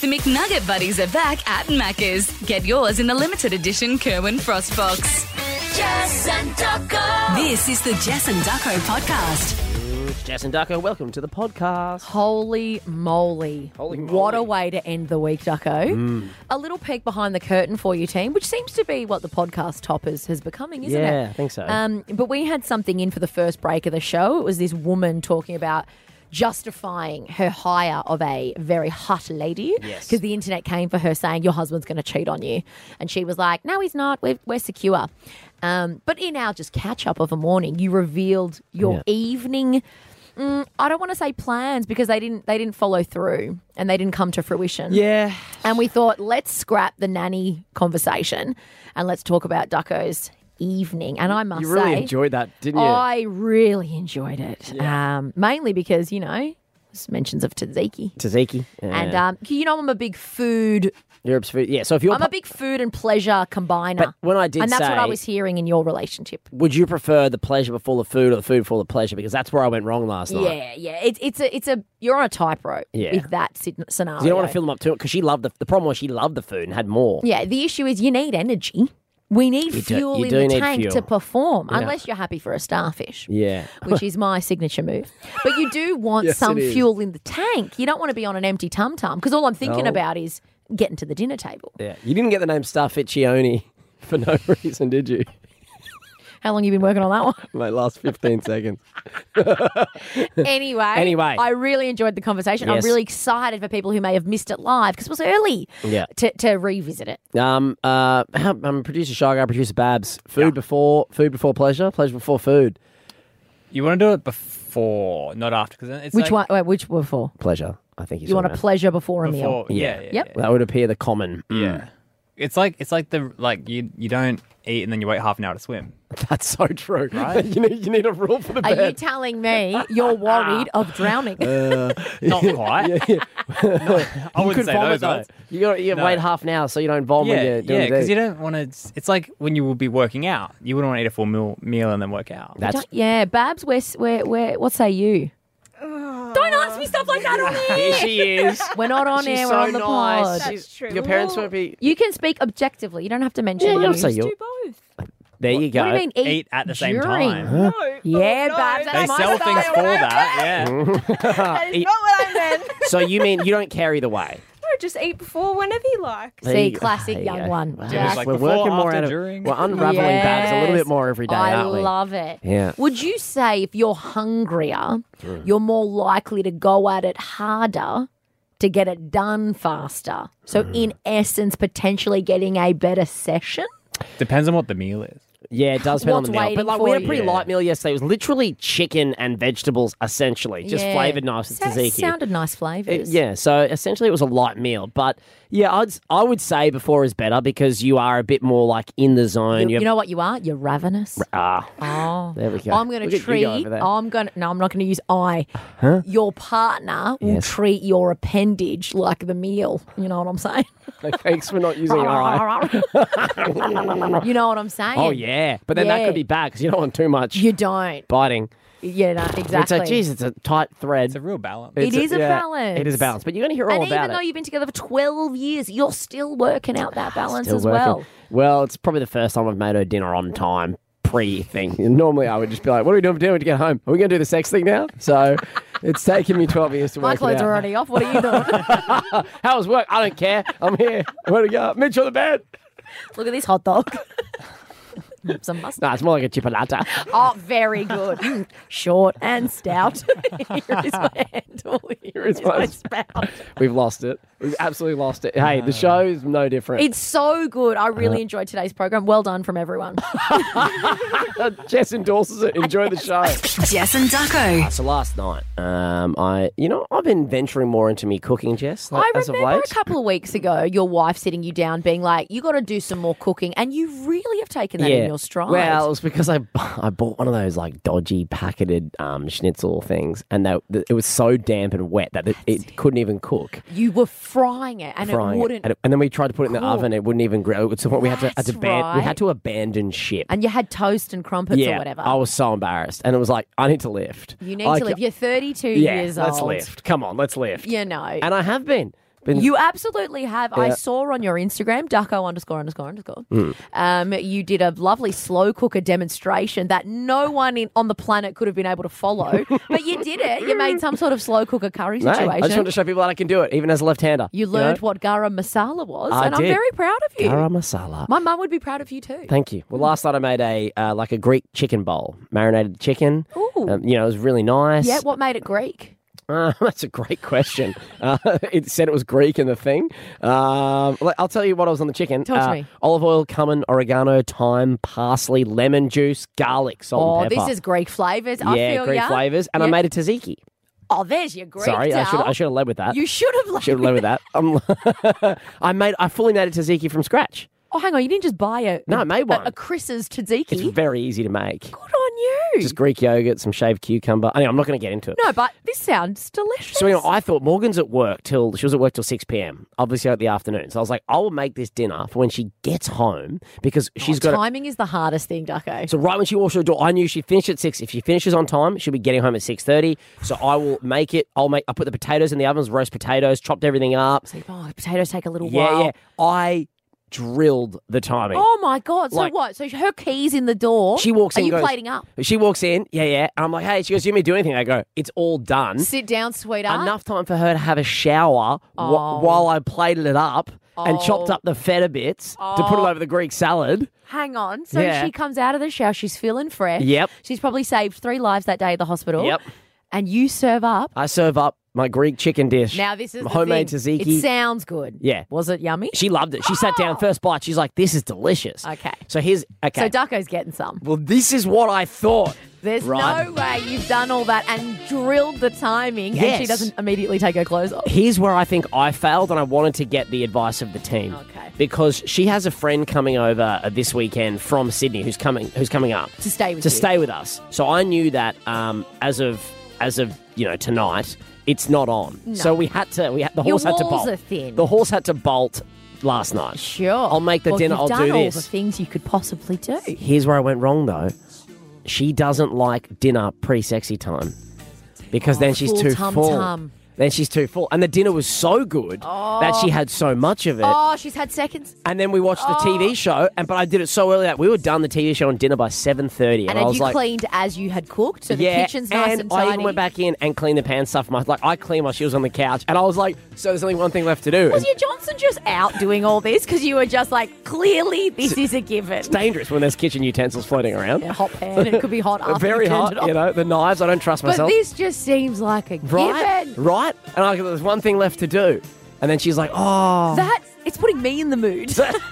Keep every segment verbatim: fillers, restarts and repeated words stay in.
The McNugget Buddies are back at Macca's. Get yours in the limited edition Kerwin Frost Box. Jess and Ducko. This is the Jess and Ducko podcast. It's Jess and Ducko. Welcome to the podcast. Holy moly. Holy moly. What a way to end the week, Ducko. Mm. A little peek behind the curtain for you, team, which seems to be what the podcast toppers has becoming, isn't yeah, it? I think so. Um, but we had something in for the first break of the show. It was this woman talking about justifying her hire of a very hot lady. Yes. Because the internet came for her saying, your husband's going to cheat on you. And she was like, no, he's not. We're, we're secure. Um, but in our just catch-up of a morning, you revealed your Yeah. evening... Mm, I don't want to say plans because they didn't they didn't follow through and they didn't come to fruition. yeah. And we thought, let's scrap the nanny conversation and let's talk about Ducko's evening. And I must You really say, enjoyed that, didn't you? I really enjoyed it. Um, mainly because, you know, there's mentions of tzatziki. Tzatziki. Yeah. And, um, you know, I'm a big food... Europe's food. Yeah, so if you're... I'm a big food and pleasure combiner. But when I did And that's what I say- was hearing in your relationship. Would you prefer the pleasure before the food or the food before the pleasure? Because that's where I went wrong last night. Yeah, yeah. It's it's a it's a you're on a tightrope Yeah. with that sit- scenario. You don't want to fill them up too because she loved the... The problem was she loved the food and had more. Yeah, the issue is you need energy. We need You do- fuel you in do the need tank fuel. to perform, Yeah. unless you're happy for a starfish. Yeah. Which is my signature move. But you do want Yes, some it is. fuel in the tank. You don't want to be on an empty tum-tum because all I'm thinking No. about is getting to the dinner table. Yeah. You didn't get the name Starficcioni for no reason, did you? How long you been working on that one? Mate, last fifteen seconds. Anyway, Anyway. I really enjoyed the conversation. Yes. I'm really excited for people who may have missed it live because it was early Yeah. to, to revisit it. Um, uh, I'm producer Shy Guy, producer Babs. Food before food before pleasure, pleasure before food. You want to do it before, not after, because it's Which like, one? Wait, which before? Pleasure, I think You want a pleasure before a meal? before, yeah, yeah, Yep. yeah. That would appear the common. Mm. Yeah. It's like it's like the like you you don't eat and then you wait half an hour to swim. That's so true. Right? you need you need a rule for the Are bed. you telling me you're worried of drowning? Not quite. yeah, yeah. I wouldn't could say vomit those though. words. You got you No. wait half an hour so you don't vomit. when Yeah, you're doing yeah, because the- you don't want to. It's like when you will be working out. You wouldn't want to eat a full meal, meal and then work out. That's Don't- yeah, Babs, where, where, where, what say you? Don't ask me stuff like that on here air. she is. We're not on She's air, so we're on the nice. pod. She's- true. Your parents won't be. You can speak objectively. You don't have to mention Yeah, you you. don't say you. Do both. There you go. What do you mean eat, Eat at the same during? time. No. Yeah, no, Babs, They that's my sell style. things for that. Yeah. That is Eat- not what I meant. So you mean you don't carry the way? No, just eat before whenever you like. There See, you go. classic There you young go. one. Wow. Jack. Like we're before, working more after, out of. during. We're unraveling Babs a little bit more every day, I aren't we? love it. Yeah. Would you say if you're hungrier, you're more likely to go at it harder to get it done faster? So, in essence, potentially getting a better session? Depends on what the meal is. Yeah, it does depend on What's the meal. waiting But like for we had a you? pretty Yeah. light meal yesterday. It was literally chicken and vegetables, essentially, just Yeah. flavoured nice with Sa- tzatziki. Sounded nice It- flavours. yeah, so essentially it was a light meal. But yeah, I'd I would say before is better because you are a bit more like in the zone. You, You're- you know what you are? You're ravenous. ah, Oh, there we go. I'm going Look to at you treat. go over there. I'm going. to No, I'm not going to use I. Your partner will Yes. treat your appendage like the meal. You know what I'm saying? Thanks for not using I. You know what I'm saying? Oh yeah, but then that Yeah. could be bad because you don't want too much You don't. biting. Yeah, no, exactly. It's a geez, it's a tight thread. It's a real balance. It It's is a yeah, balance. It is a balance, but you're going to hear all and about even though it. you've been together for twelve years, you're still working out that balance Still as working. well. Well, it's probably the first time I've made her dinner on time. Pre thing. Normally, I would just be like, "What are we doing for dinner when you get home? Are we going to do the sex thing now?" So it's taken me twelve years to My work it clothes out. are already off. What are you doing? How was work? I don't care. I'm here. Where to go? Mitch on the bed. Look at this hot dog. Some mustard. No, it's more like a chipolata. Oh, very good. Mm, short and stout. Here is my handle. Here is is my- my spout. We've lost it. We've absolutely lost it. Hey, the show is no different. It's so good. I really Uh-huh. enjoyed today's program. Well done from everyone. Jess endorses it. Enjoy the show. Jess and Ducko. So last night, um, I, you know, I've been venturing more into me cooking, Jess, like, I as of remember late. a couple of weeks ago, your wife sitting you down, being like, "You got to do some more cooking," and you really have taken that in your stride. Well, it was because I I bought one of those like dodgy packeted um, schnitzel things, and they, it was so damp and wet that it, it couldn't even cook. you were frying it, and Frying it wouldn't. and, it- and then we tried to put it in the cook. oven, it wouldn't even grill. So we had to, had to That's ban- we right. had to abandon ship. And you had toast and crumpets yeah, or whatever. I was so embarrassed, and it was like I need to lift. you need I to ca- live. You're thirty-two Yeah, years let's old. lift. Come on, let's lift. You know. And I have been. Been- You absolutely have. I Yeah. saw on your Instagram, Ducko underscore underscore underscore. Mm. Um, you did a lovely slow cooker demonstration that no one in, on the planet could have been able to follow, but you did it. You made some sort of slow cooker curry No, situation. I just want to show people that I can do it, even as a left-hander. you learned know? what garam masala was, I and I'm did. very proud of you. Garam masala. My mum would be proud of you too. Thank you. Well, last night I made a uh, like a Greek chicken bowl, marinated chicken. Ooh. Um, you know, it was really nice. Yeah, what made it Greek? Uh, that's a great question. Uh, it said it was Greek in the thing. Um, le- I'll tell you what was on the chicken. Talk to Uh, me. Olive oil, cumin, oregano, thyme, parsley, lemon juice, garlic, salt, Oh, and pepper. this is Greek flavours. I yeah, feel Greek ya. flavors, and I Yeah. made a tzatziki. Oh, there's your Greek. Sorry, I should Dal. I should have led with that. You should have. Like, should have led with that. Um, I made I fully made a tzatziki from scratch. Oh, hang on. You didn't just buy a No, I made one. a, a Chris's tzatziki. It's very easy to make. Good on you. Just Greek yogurt, some shaved cucumber. Anyway, I'm not going to get into it. No, but this sounds delicious. So anyway, I thought Morgan's at work till she was at work till six p.m. Obviously at the afternoon. So I was like, I will make this dinner for when she gets home because she's got. Timing is the hardest thing, Ducko. So right when she walks through the door, I knew she'd finish at six. If she finishes on time, she'll be getting home at six thirty. So I will make it. I'll make. I put the potatoes in the ovens, roast potatoes, chopped everything up. Oh, the potatoes take a little Yeah, while. yeah. I drilled the timing. Oh my god! So Like- what? So her keys in the door. She walks Are in. you goes, plating up? She walks in. Yeah, yeah. And I'm like, hey. She goes, you want me to do anything? I go, it's all done. Sit down, sweetheart. Enough time for her to have a shower wh- Oh. while I plated it up and Oh. chopped up the feta bits to put it Oh. over the Greek salad. Hang on. So Yeah. she comes out of the shower. She's feeling fresh. Yep. She's probably saved three lives that day at the hospital. Yep. And you serve up. I serve up my Greek chicken dish. Now this is my the homemade thing. tzatziki. It sounds good. Yeah. Was it yummy? She loved it. She sat down first bite. She's like, "This is delicious." Okay. So here's okay. So Ducko's getting some. well, this is what I thought. There's Right. no way you've done all that and drilled the timing and she Yes. doesn't immediately take her clothes off. Here's where I think I failed, and I wanted to get the advice of the team. Okay. Because she has a friend coming over uh, this weekend from Sydney who's coming who's coming up To stay with to you. stay with us. So I knew that um, as of as of you know tonight, it's not on. So we had to. We had, the Your horse had to walls bolt. are thin. The horse had to bolt last night. Sure. I'll make the well, dinner. You've I'll done do all this. the things you could possibly do. Here's where I went wrong, though. She doesn't like dinner pre-sexy time because then she's Oh, full too tum full. tum. Then she's too full. And the dinner was so good that she had so much of it. Oh, she's had seconds. And then we watched the T V show, and but I did it so early that we were done the T V show and dinner by seven thirty. And I had was you like, cleaned as you had cooked, so the yeah, kitchen's nice and, and tidy. I even went back in and cleaned the pan stuff. My, like I cleaned while she was on the couch, and I was like, so there's only one thing left to do. Was your Johnson just out doing all this because you were just like, clearly this is a given? It's dangerous when there's kitchen utensils floating around. A hot pan. It could be hot after Very you turned hot, it off. you know. The knives, I don't trust But myself. this just seems like a right, given. right. And I, there's one thing left to do, and then she's like, oh, That it's putting me in the mood.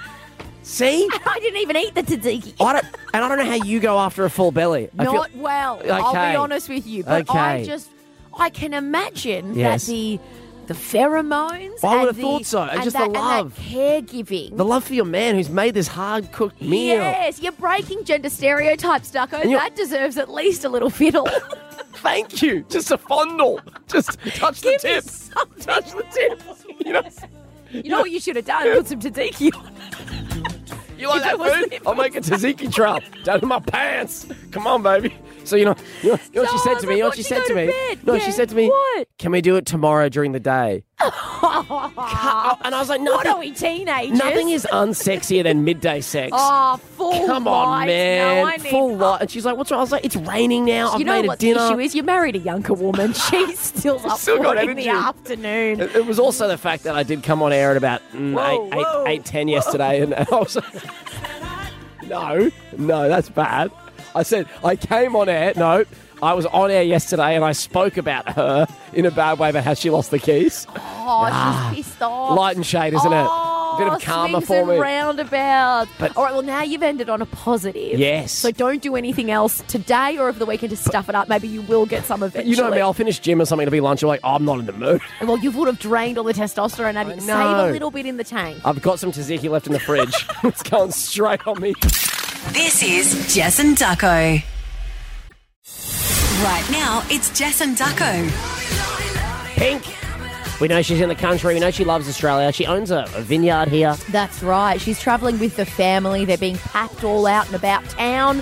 see. I didn't even eat the tzatziki. I don't, and I don't know how you go after a full belly. I feel- Not well. I'll Okay. be honest with you, but I Okay. just I can imagine Yes. that the the pheromones. I and would have the- thought so, and just the that, and that love. caregiving. the love for your man who's made this hard cooked meal. Yes, you're breaking gender stereotypes, Ducko. you're- That deserves at least a little fiddle. Thank you. Just a fondle. Just touch the Give me tip. something. Touch the tip. You know, You know what you should have done? Put some tzatziki on. you like If that it was- food? if it I'll make a tzatziki trap down in my pants. Come on, baby. So you know, you know, you know what she No, said to me. You know what before she she said go to to me. bed. No, Yeah. she said to me. What? Can we do it tomorrow during the day? Ca- and I was like, What nothing. are we, teenagers? Nothing is unsexier than midday sex. Oh, full Come on, light. man. No, I need Full light. And she's like, what's wrong? I was like, it's raining now. I've You know made what a dinner. the issue is? You married a younger woman. She's still up Still for got it in the energy. afternoon. It, it was also the fact that I did come on air at about mm, Whoa, eight, eight, whoa, eight, ten yesterday, and, and I was no, no, that's bad. I said I came on air. No, I was on air yesterday, and I spoke about her in a bad way about how she lost the keys. Oh, she's pissed off. Light and shade, isn't it? Oh, Bit of karma swings for and me. roundabouts. But- All right, well, now you've ended on a positive. Yes. So don't do anything else today or over the weekend to stuff it up. Maybe you will get some eventually. You know me. I'll finish gym or something. It'll be lunch. You're like, oh, I'm not in the mood. Well, you would have drained all the testosterone out of you. Save know. a little bit in the tank. I've got some tzatziki left in the fridge. It's going straight on me. This is Jess and Ducko. Right now, it's Jess and Ducko. Pink. We know she's in the country. We know she loves Australia. She owns a, a vineyard here. That's right. She's travelling with the family. They're being packed all out and about town.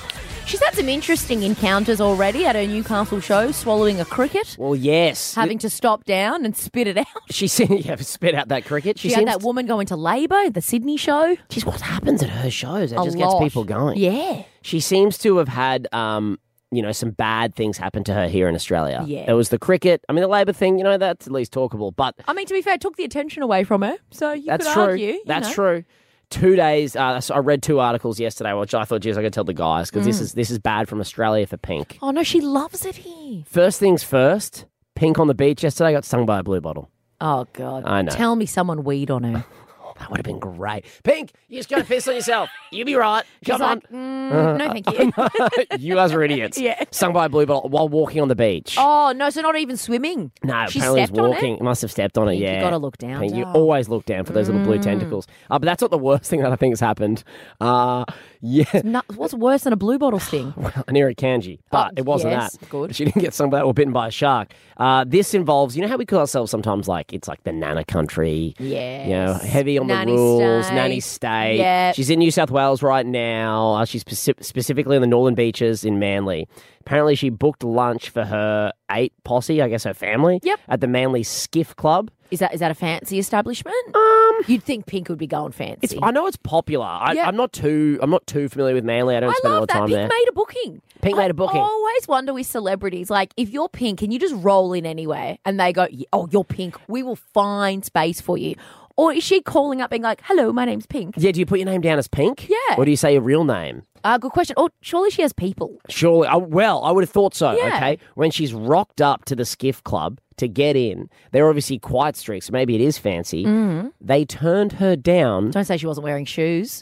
She's had some interesting encounters already at her Newcastle show, swallowing a cricket, Well, yes. having to stop down and spit it out. She seemed yeah, spit out that cricket. She, She had seems that woman go into labour at the Sydney show. Geez, what happens at her shows? It A just lot. gets people going. Yeah. She seems to have had, um, you know, some bad things happen to her here in Australia. Yeah. There was the cricket. I mean, the Labor thing, you know, that's at least talkable. But I mean, to be fair, it took the attention away from her, so you that's could true. argue. you That's know. true. Two days. Uh, so I read two articles yesterday, which I thought, geez, I could tell the guys because Mm. this is this is bad from Australia for Pink. Oh, no, she loves it here. First things first. Pink on the beach yesterday got stung by a blue bottle. Oh, God. I know. Tell me someone weed on her. That would have been great. Pink, you just got to piss on yourself. You be right. She's Come like, on. mm, no, thank you. You guys are idiots. Yeah. Stung by a blue bottle while walking on the beach. Oh, no, so not even swimming. No, She apparently he's stepped on walking. it? Must have stepped on it, Pink, you yeah. gotta look down, Pink, you darling. always look down for those little blue tentacles. Uh, but that's not the worst thing that I think has happened. Uh, yeah, No, what's worse than a blue bottle sting? Anira Kanji. But Oh, it wasn't yes, that. good. She didn't get stung by that or bitten by a shark. Uh, this involves, you know how we call ourselves sometimes like, it's like the nana country. Yes. You know, heavy on Nanny the rules, state. nanny state. Yep. She's in New South Wales right now. Uh, she's speci- specifically in the Northern Beaches in Manly. Apparently, she booked lunch for her eight posse, I guess her family, Yep. at the Manly Skiff Club. Is that is that a fancy establishment? Um, You'd think Pink would be going fancy. it's, I know it's popular. I, Yeah. I'm not too. I'm not too familiar with Manly. I don't I spend a lot love of that. time Pink there. made a booking. Pink made a booking. I always wonder with celebrities, like, if you're Pink, can you just roll in anywhere and they go, oh, you're Pink, we will find space for you? Or is she calling up being like, hello, my name's Pink? Yeah, do you put your name down as Pink? Yeah. Or do you say your real name? Uh, good question. Oh, surely she has people. Surely. Oh, well, I would have thought so, Yeah. okay? When she's rocked up to the Skiff Club to get in, they're obviously quite strict, so maybe it is fancy. Mm-hmm. They turned her down. Don't say she wasn't wearing shoes.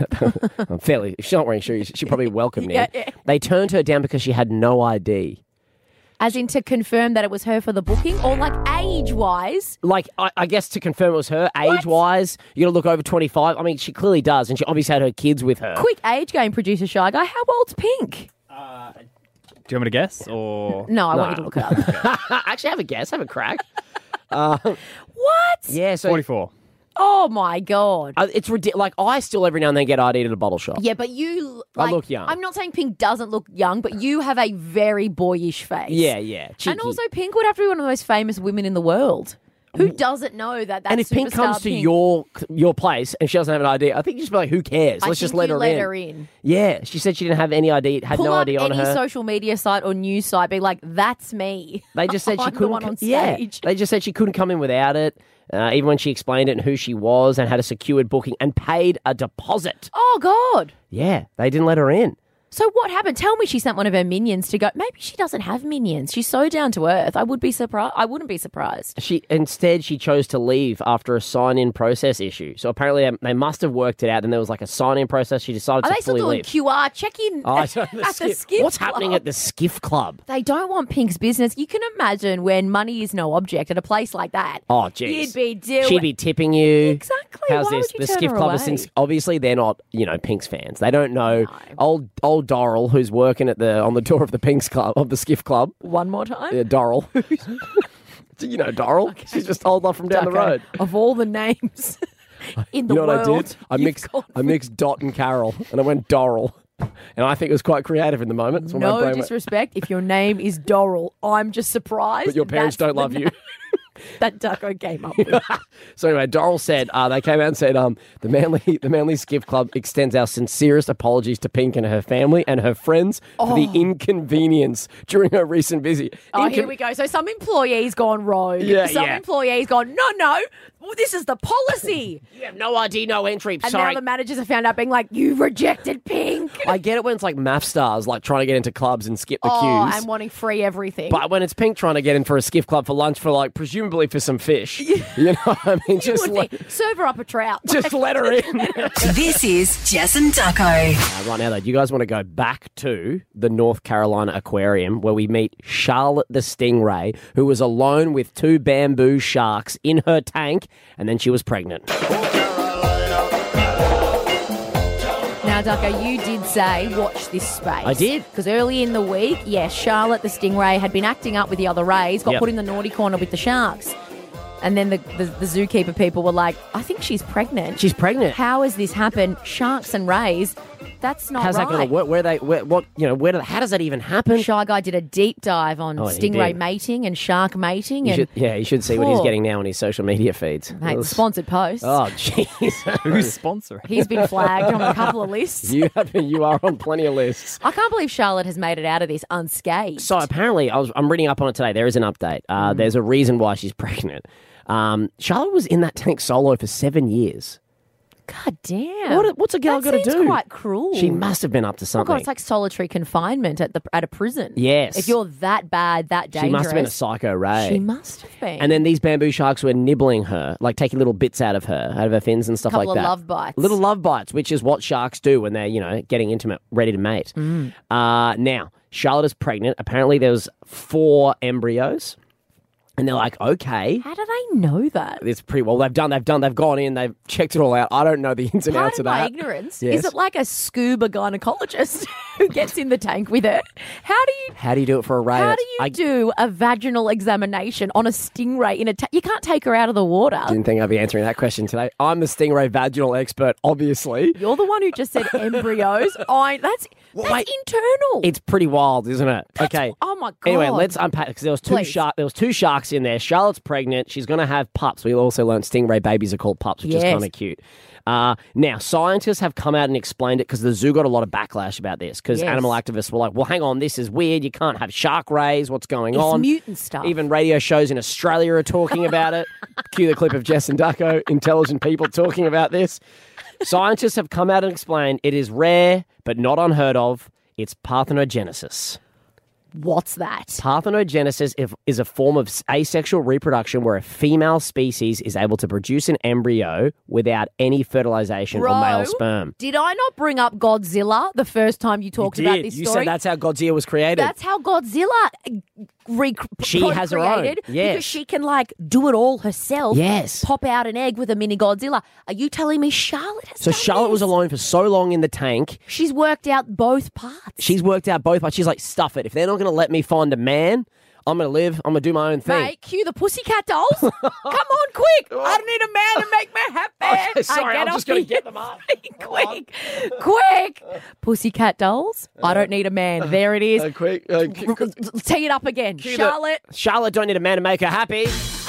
I'm fairly, if she's not wearing shoes, she probably welcomed me. Yeah, yeah. They turned her down because she had no I D. As in to confirm that it was her for the booking, or like age-wise. Like, I, I guess to confirm it was her, age-wise, you got to look over twenty-five. I mean, she clearly does, and she obviously had her kids with her. Quick age game, producer Shy Guy. How old's Pink? Do you want me to guess? Or No, I want you to No. look it up. Actually, have a guess, have a crack. What? Yeah, so forty-four? Oh my god. uh, it's ridiculous. Like, I still every now and then get I D'd at a bottle shop. Yeah, but you I like, look young. I'm not saying Pink doesn't look young, but you have a very boyish face. Yeah, yeah. And cheeky. also, Pink would have to be one of the most famous women in the world. Who doesn't know that? That and if Pink superstar comes to Pink- your your place and she doesn't have an I D, I think you just be like, who cares? I Let's just think let you her let in. her in. Yeah, she said she didn't have any I D, had Pull no up I D on any her. social media site or news site, be like, "That's me." They just said she I'm the couldn't. one on yeah, stage. they just said she couldn't come in without it. Uh, even when she explained it and who she was and had a secured booking and paid a deposit. Oh God. Yeah, they didn't let her in. So what happened? Tell me she sent one of her minions to go. Maybe she doesn't have minions. She's so down to earth. I would be surprised. I wouldn't be surprised. She instead she chose to leave after a sign-in process issue. So apparently they, they must have worked it out. And there was like a sign-in process. She decided Are to they still fully doing leave. Q R check-in Oh, I at don't know, the Skiff- Skiff What's happening Club? at the Skiff Club? They don't want Pink's business. You can imagine when money is no object at a place like that. Oh, geez. You'd be doing. She'd be tipping you. Exactly. How's Why this? would you The turn Skiff her Club is away? since obviously they're not, you know, Pink's fans. They don't know old old Doral who's working at the on the door of the Pink's Club of the Skiff Club. One more time. Yeah, Doral. Do you know Doral? She's just old off from down the Okay. road. Of all the names in the You know world, what I did? I you've mixed gone I mixed Dot and Carol and I went Doral. And I think it was quite creative in the moment. That's what my No brain went, disrespect. If your name is Doral, I'm just surprised. but your parents that's don't the love you. name That Ducko came up with. So anyway, Doral said uh, they came out and said um, the Manly the Manly Skiff Club extends our sincerest apologies to Pink and her family and her friends for the inconvenience during her recent visit. Oh, Incon- here we go. So some employees gone rogue. Yeah, some yeah. employees gone, no, no, well, this is the policy. You have no I D, no entry. And Sorry. now the managers have found out being like, you rejected Pink. I get it when it's like math stars like trying to get into clubs and skip the Oh, queues. and wanting free everything. But when it's Pink trying to get in for a Skiff Club for lunch for like presumably for some fish, you know what I mean? You Just would let, think, serve her up a trout. just let her in. This is Jess and Ducko. Uh, right now, though, do you guys want to go back to the North Carolina Aquarium where we meet Charlotte the Stingray, who was alone with two bamboo sharks in her tank, and then she was pregnant. Now, Ducko, you did say watch this space. I did. Because early in the week, yes, Charlotte the Stingray had been acting up with the other Rays, got Yep. put in the naughty corner with the Sharks. And then the, the, the zookeeper people were like, I think she's pregnant. She's pregnant. How has this happened? Sharks and rays, that's not How's right. that going to work? Where they, where, what, you know, where? Do, how does that even happen? Shy Guy did a deep dive on Oh, he stingray did. mating and shark mating. You and should, yeah, you should see what he's Poor- getting now on his social media feeds. Mate, the sponsored posts. Oh, jeez. Who's sponsoring? He's been flagged on a couple of lists. you have, you are on plenty of lists. I can't believe Charlotte has made it out of this unscathed. So apparently, I was, I'm reading up on it today. There is an update. Hmm. Uh, There's a reason why she's pregnant. Um, Charlotte was in that tank solo for seven years. God damn. What, what's a girl that got to seems do? quite cruel. She must have been up to Oh something. God, it's like solitary confinement at the at a prison. Yes. If you're that bad, that dangerous. she must have been a psycho Ray. She must have been. And then these bamboo sharks were nibbling her, like taking little bits out of her, out of her fins and stuff Couple like of that. love bites. Little love bites, which is what sharks do when they're, you know, getting intimate, ready to mate. Mm. Uh, now, Charlotte is pregnant. Apparently, there was four embryos. And they're like, okay. How do they know that? It's pretty well. They've done. They've done. They've gone in. They've checked it all out. I don't know the ins and outs Pardon of my that. ignorance. Yes. Is it like a scuba gynecologist who gets in the tank with it? How do you How do you do it for a ray? how do you I do a vaginal examination on a stingray in a ta- you can't take her out of the water. didn't think I'd be answering that question today. I'm the stingray vaginal expert, obviously. You're the one who just said embryos. I that's Well, that's wait. internal. It's pretty wild, isn't it? okay. Oh my god. Anyway, let's unpack because there was two Please. shark. There was two sharks in there. Charlotte's pregnant. She's going to have pups. We also learned stingray babies are called pups, which is Yes. kind of cute. Uh, now, scientists have come out and explained it because the zoo got a lot of backlash about this because Yes. animal activists were like, well, hang on, this is weird. You can't have shark rays. What's going It's on? mutant stuff. Even radio shows in Australia are talking about it. Cue the clip of Jess and Ducko, intelligent people talking about this. Scientists have come out and explained it is rare, but not unheard of. It's parthenogenesis. What's that? Parthenogenesis if- is a form of asexual reproduction where a female species is able to produce an embryo without any fertilization or Bro, male sperm. Did I not bring up Godzilla the first time you talked You about did. this You story? said that's how Godzilla was created. That's how Godzilla re- She has her own, procreated, yes. because she can like do it all herself. Yes. Pop out an egg with a mini Godzilla. Are you telling me Charlotte has so done Charlotte was this? alone for so long in the tank. She's worked out both parts. She's worked out both parts. She's like, stuff it. If they're not going to let me find a man, I'm going to live. I'm going to do my own thing. Mate, cue the Pussycat Dolls. Come on, quick. I don't need a man to make me happy. Okay, sorry, I I'm get just off going to the- get them up. quick, quick. Pussycat Dolls. I don't need a man. There it is. Uh, quick. Uh, Tee it up again. Cue the- Charlotte. Charlotte don't need a man to make her happy.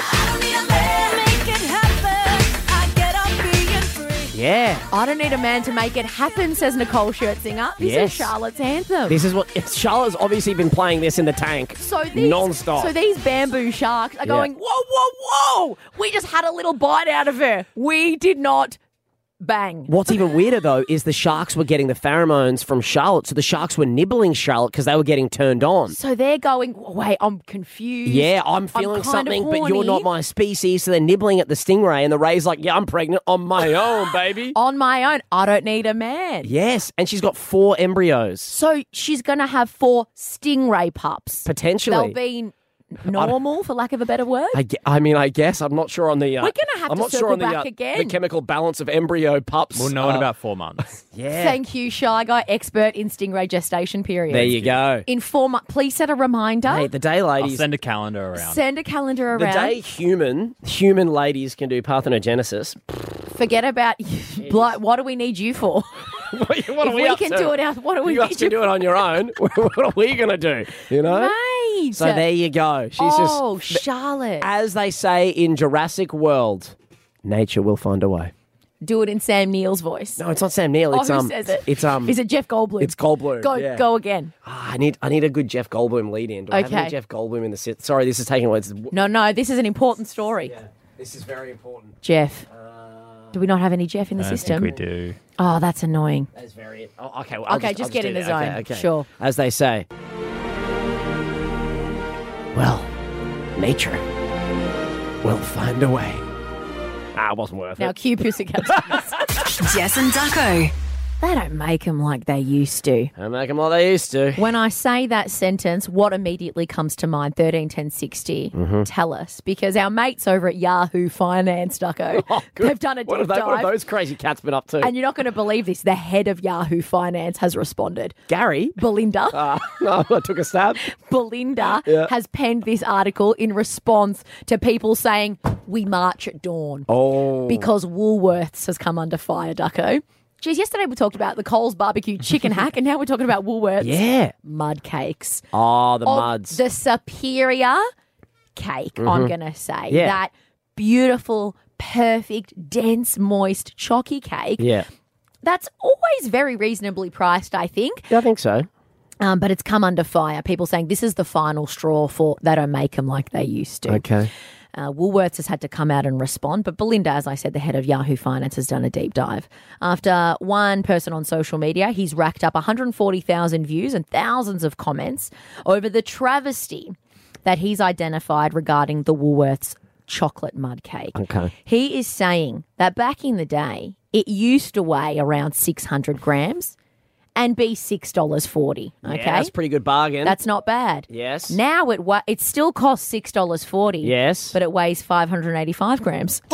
Yeah. I don't need a man to make it happen, says Nicole Scherzinger. This Yes. is Charlotte's anthem. This is what Charlotte's obviously been playing this in the tank. so these, non-stop. So these bamboo sharks are going, whoa, whoa, whoa. We just had a little bite out of her. We did not bang. What's even weirder, though, is the sharks were getting the pheromones from Charlotte. So the sharks were nibbling Charlotte because they were getting turned on. So they're going, wait, I'm confused. Yeah, I'm feeling kind of something, but you're horny. not my species. So they're nibbling at the stingray, and the ray's like, yeah, I'm pregnant on my own, baby. On my own. I don't need a man. Yes, and she's got four embryos. So she's going to have four stingray pups. Potentially. They'll be normal, for lack of a better word. I, gue- I mean, I guess I'm not sure on the. Uh, We're gonna have I'm to not sure circle on the, back uh, again. the chemical balance of embryo pups. We'll know in uh, about four months. Yeah. Thank you, Shy Guy, expert in stingray gestation period. There you go. In four months, please set a reminder. Hey, the day I'll ladies. send a calendar around. Send a calendar the around. day human human ladies can do parthenogenesis. Forget about like, what do we need you for? what are if we, we up can to? do it out, what do we You need guys can you do it on your own. What are we going to do? You know? Mate. So there you go. She's oh, just, Charlotte. as they say in Jurassic World, nature will find a way. Do it in Sam Neill's voice. No, it's not Sam Neill. Oh, It's who um, says it? It's um, Is it Jeff Goldblum? it's Goldblum. Go, yeah. go again. Ah, I need, I need a good Jeff Goldblum lead in. Do I have Okay. any Jeff Goldblum in the sit? Sorry, this is taking away. It's, No, no, this is an important story. yeah, this is very important. Jeff. Do we not have any Jeff in the I don't system? think we do. Oh, that's annoying. That's very. Oh, okay, well, I'll Okay, just, just I'll get do in the that. zone. Okay, okay. Sure. As they say. Well, nature will find a way. Ah, it wasn't worth Now it. cue Pussycat. Jess and Ducko. They don't make them like they used to. Don't make them like they used to. When I say that sentence, what immediately comes to mind? thirteen ten sixty. Mm-hmm. Tell us. Because our mates over at Yahoo Finance, Ducko, Oh, good. they've done a deep What have, they, dive. what have those crazy cats been up to? And you're not going to believe this. The head of Yahoo Finance has responded. Gary? Belinda. Uh, no, I took a stab. Belinda Yeah. has penned this article in response to people saying, we march at dawn. Oh. Because Woolworths has come under fire, Ducko. Geez, yesterday we talked about the Coles barbecue chicken hack, and now we're talking about Woolworths. Yeah. Mud cakes. Oh, the Of muds. The superior cake, I'm going to say. Yeah. That beautiful, perfect, dense, moist, chalky cake. Yeah. That's always very reasonably priced, I think. Yeah, I think so. Um, but it's come under fire. People saying this is the final straw for they don't make them like they used to. Okay. Uh, Woolworths has had to come out and respond, but Belinda, as I said, the head of Yahoo Finance, has done a deep dive. After one person on social media, he's racked up one hundred forty thousand views and thousands of comments over the travesty that he's identified regarding the Woolworths chocolate mud cake. Okay. He is saying that back in the day, it used to weigh around six hundred grams and be six dollars forty. Okay. Yeah, that's a pretty good bargain. That's not bad. Yes. Now it wa- it still costs six dollars forty. Yes. But it weighs five hundred eighty-five grams.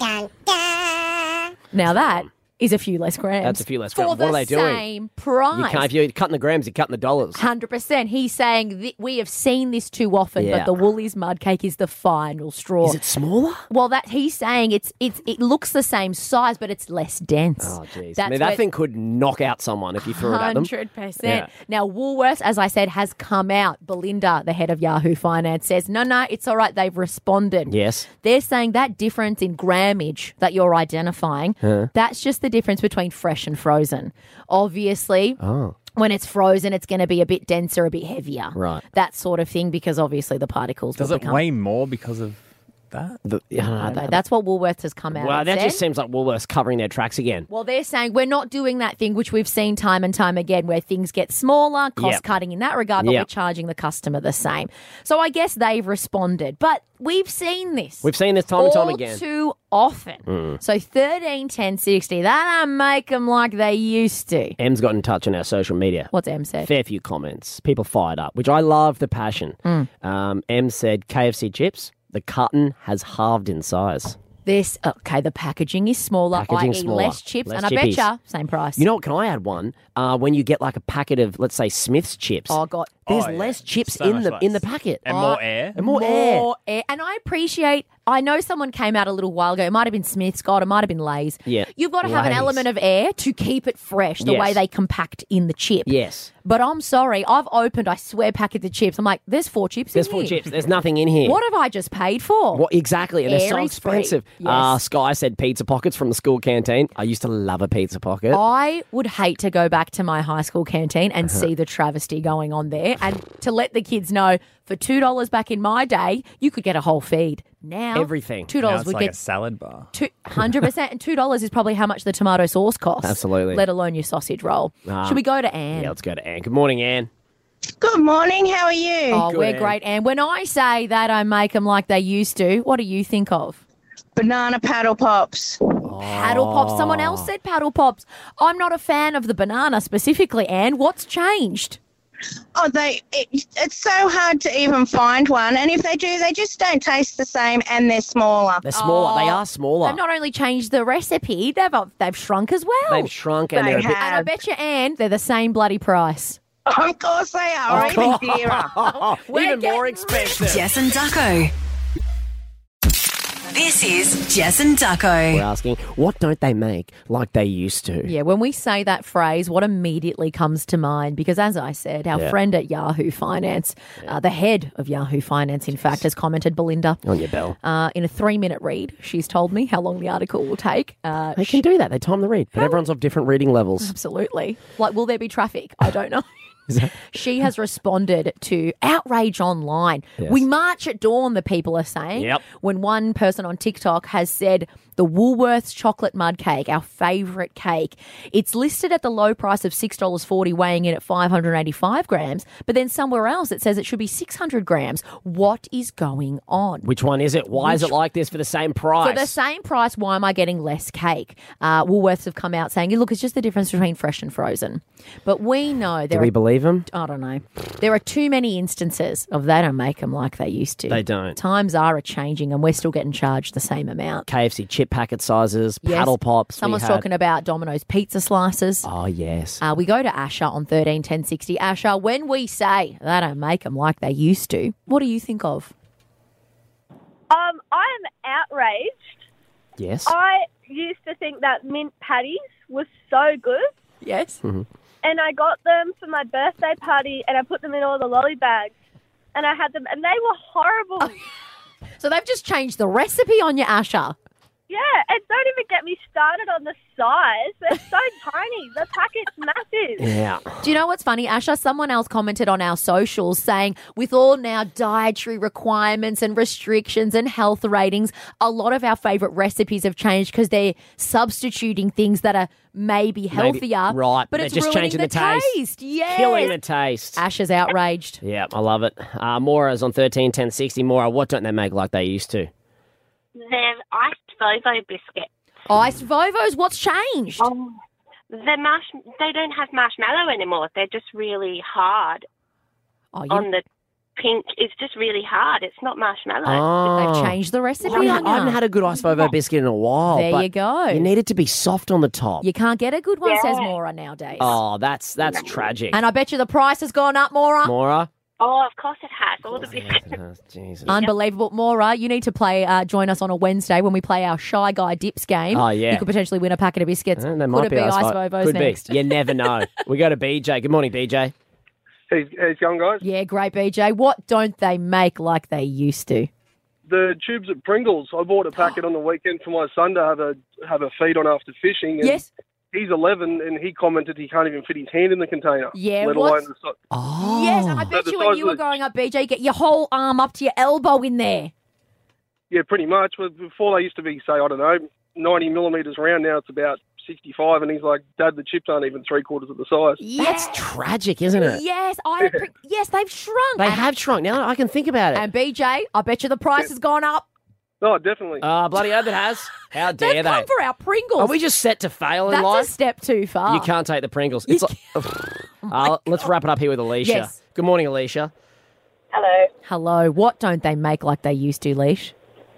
Now that is a few less grams. That's a few less For grams. What are the they doing? same price. You can't, if you're cutting the grams, you're cutting the dollars. one hundred percent. He's saying th- we have seen this too often, Yeah. but the Woolies mud cake is the final straw. Is it smaller? Well, that he's saying it's it's it looks the same size, but it's less dense. Oh, jeez. That's I mean, that where- thing could knock out someone if you threw it at them. Hundred percent. Yeah. Now Woolworths, as I said, has come out. Belinda, the head of Yahoo Finance, says, "No, no, it's all right." They've responded. Yes. They're saying that difference in grammage that you're identifying, that's just the difference between fresh and frozen. Obviously, Oh. when it's frozen, it's going to be a bit denser, a bit heavier, Right. That sort of thing, because obviously the particles Does will it become. weigh more because of that? The, I don't know. I don't know. That's what Woolworths has come out. Well, and that said. just seems like Woolworths covering their tracks again. Well, they're saying we're not doing that thing which we've seen time and time again where things get smaller, cost Yep. cutting in that regard, but Yep. we're charging the customer the same. So I guess they've responded. But we've seen this. We've seen this time and time all again. too often. So thirteen ten sixty, that don't make them like they used to. Em's got in touch on our social media. What's Em said? Fair few comments. People fired up, which I love the passion. Mm. Um, Em said, K F C chips, the carton has halved in size. This, okay, the packaging is smaller, Packaging's that is smaller. less chips, Less and I chippies. betcha, same price. You know what? Can I add one? Uh, when you get like a packet of, let's say, Smith's chips, oh, God. there's Oh, yeah. less chips So in much the less. in the packet. And Oh, more air? And more, air. More air. And I appreciate, I know someone came out a little while ago. It might have been Smith's, God, it might have been Lay's. Yeah. You've got to have an Lay's. element of air to keep it fresh, the Yes. way they compact in the chip. Yes. But I'm sorry, I've opened, I swear, packet of chips. I'm like, there's four chips There's in four here. chips. There's nothing in here. What have I just paid for? What exactly? And they're so Air is free. expensive. Yes. Uh, Sky said pizza pockets from the school canteen. I used to love a pizza pocket. I would hate to go back to my high school canteen and see the travesty going on there, and to let the kids know for two dollars back in my day, you could get a whole feed. Now, Everything. two Now dollars it's would like get a salad bar. two hundred percent, and two dollars is probably how much the tomato sauce costs. Absolutely. Let alone your sausage roll. Ah. Should we go to Anne? Yeah, let's go to Anne. Good morning, Anne. Good morning, how are you? Oh, Good, we're Anne. great, Anne. When I say that I make them like they used to, what do you think of? Banana paddle pops. Paddle pops. Someone else said paddle pops. I'm not a fan of the banana specifically, Anne. What's changed? Oh, they it, it's so hard to even find one, and if they do, they just don't taste the same, and they're smaller. They're smaller. They Oh, are smaller. They've not only changed the recipe, they've they've shrunk as well. They've shrunk and They they're a bit. have. and I bet you, Anne, they're the same bloody price. Of course they are, or even dearer. We're even more getting expensive. Jess and Ducko. This is Jess and We're Ducko. asking, what don't they make like they used to? Yeah, when we say that phrase, what immediately comes to mind? Because as I said, our Yeah. friend at Yahoo Finance, uh, the head of Yahoo Finance, in fact, has commented, Belinda, On your bell. uh, in a three-minute read. She's told me how long the article will take. Uh, They can do that. They time the read. But everyone's of different reading levels. Absolutely. Like, will there be traffic? I don't know. She has responded to outrage online. Yes. We march at dawn, the people are saying. Yep. When one person on TikTok has said the Woolworths chocolate mud cake, our favourite cake, it's listed at the low price of six dollars forty, weighing in at five hundred eighty-five grams, but then somewhere else it says it should be six hundred grams. What is going on? Which one is it? Why is it like this for the same price? For the same price, why am I getting less cake? Uh, Woolworths have come out saying, look, it's just the difference between fresh and frozen. But we know Do there we are, believe them? I don't know, there are too many instances of they don't make them like they used to. They don't. Times are a-changing and we're still getting charged the same amount. K F C chip packet sizes, Yes. paddle pops. we Someone's had- talking about Domino's pizza slices. Oh, yes. Uh, we go to Asher on thirteen ten sixty. Asher, when we say they don't make them like they used to, what do you think of? Um, I am outraged. yes. I used to think that mint patties was so good, Yes. Mm-hmm. and I got them for my birthday party, and I put them in all the lolly bags, and I had them, and they were horrible. So they've just changed the recipe on you, Asher. Yeah, and don't even get me started on the size. They're so tiny. The packet's massive. Yeah. Do you know what's funny, Asher? Someone else commented on our socials saying, with all now dietary requirements and restrictions and health ratings, a lot of our favourite recipes have changed because they're substituting things that are maybe healthier. right, But they're it's just ruining changing the, the taste. taste. Yes. Killing the taste. Asher's outraged. Yeah, I love it. Uh, Mora's on thirteen ten sixty. Mora, what don't they make like they used to? They're iced Vovo biscuits. Iced Vovos, what's changed? Oh, they're marsh- they don't have marshmallow anymore. They're just really hard Oh, you, on the pink. It's just really hard. It's not marshmallow. Oh. they've changed the recipe I haven't, on I haven't you. had a good Ice Vovo biscuit in a while. There but you go. You need it to be soft on the top. You can't get a good one, Yeah. says Mora nowadays. Oh, that's that's tragic. And I bet you the price has gone up, Mora. Mora? Oh, of course it has. All the biscuits. Oh, Jesus. Unbelievable. Mora, you need to play. Uh, join us on a Wednesday when we play our Shy Guy Dips game. Oh, yeah. You could potentially win a packet of biscuits. Uh, they Could might it be be Ice Ice Vo- Vovos Could next? be. You never know. We go to B J. Good morning, B J. How's how's going, guys? Yeah, great, B J. What don't they make like they used to? The tubes at Pringles. I bought a packet on the weekend for my son to have a have a feed on after fishing. And Yes. He's eleven, and he commented he can't even fit his hand in the container. Yeah, Let what's- alone the si- Oh. Yes, and I bet the you when size you of were the- growing up, B J, you get your whole arm up to your elbow in there. Yeah, pretty much. But before they used to be, say, I don't know, ninety millimetres round. Now it's about sixty-five, and he's like, Dad, the chips aren't even three quarters of the size. That's tragic, isn't it? Yes, I. yes, they've shrunk. They and, have shrunk. Now I can think about it. And B J, I bet you the price has gone up. No, definitely. Ah, bloody oath it has. How dare They've they? come for our Pringles. Are we just set to fail in That's life? a step too far. You can't take the Pringles. It's like, uh, let's wrap it up here with Alicia. Yes. Good morning, Alicia. Hello. Hello. What don't they make like they used to, Leash?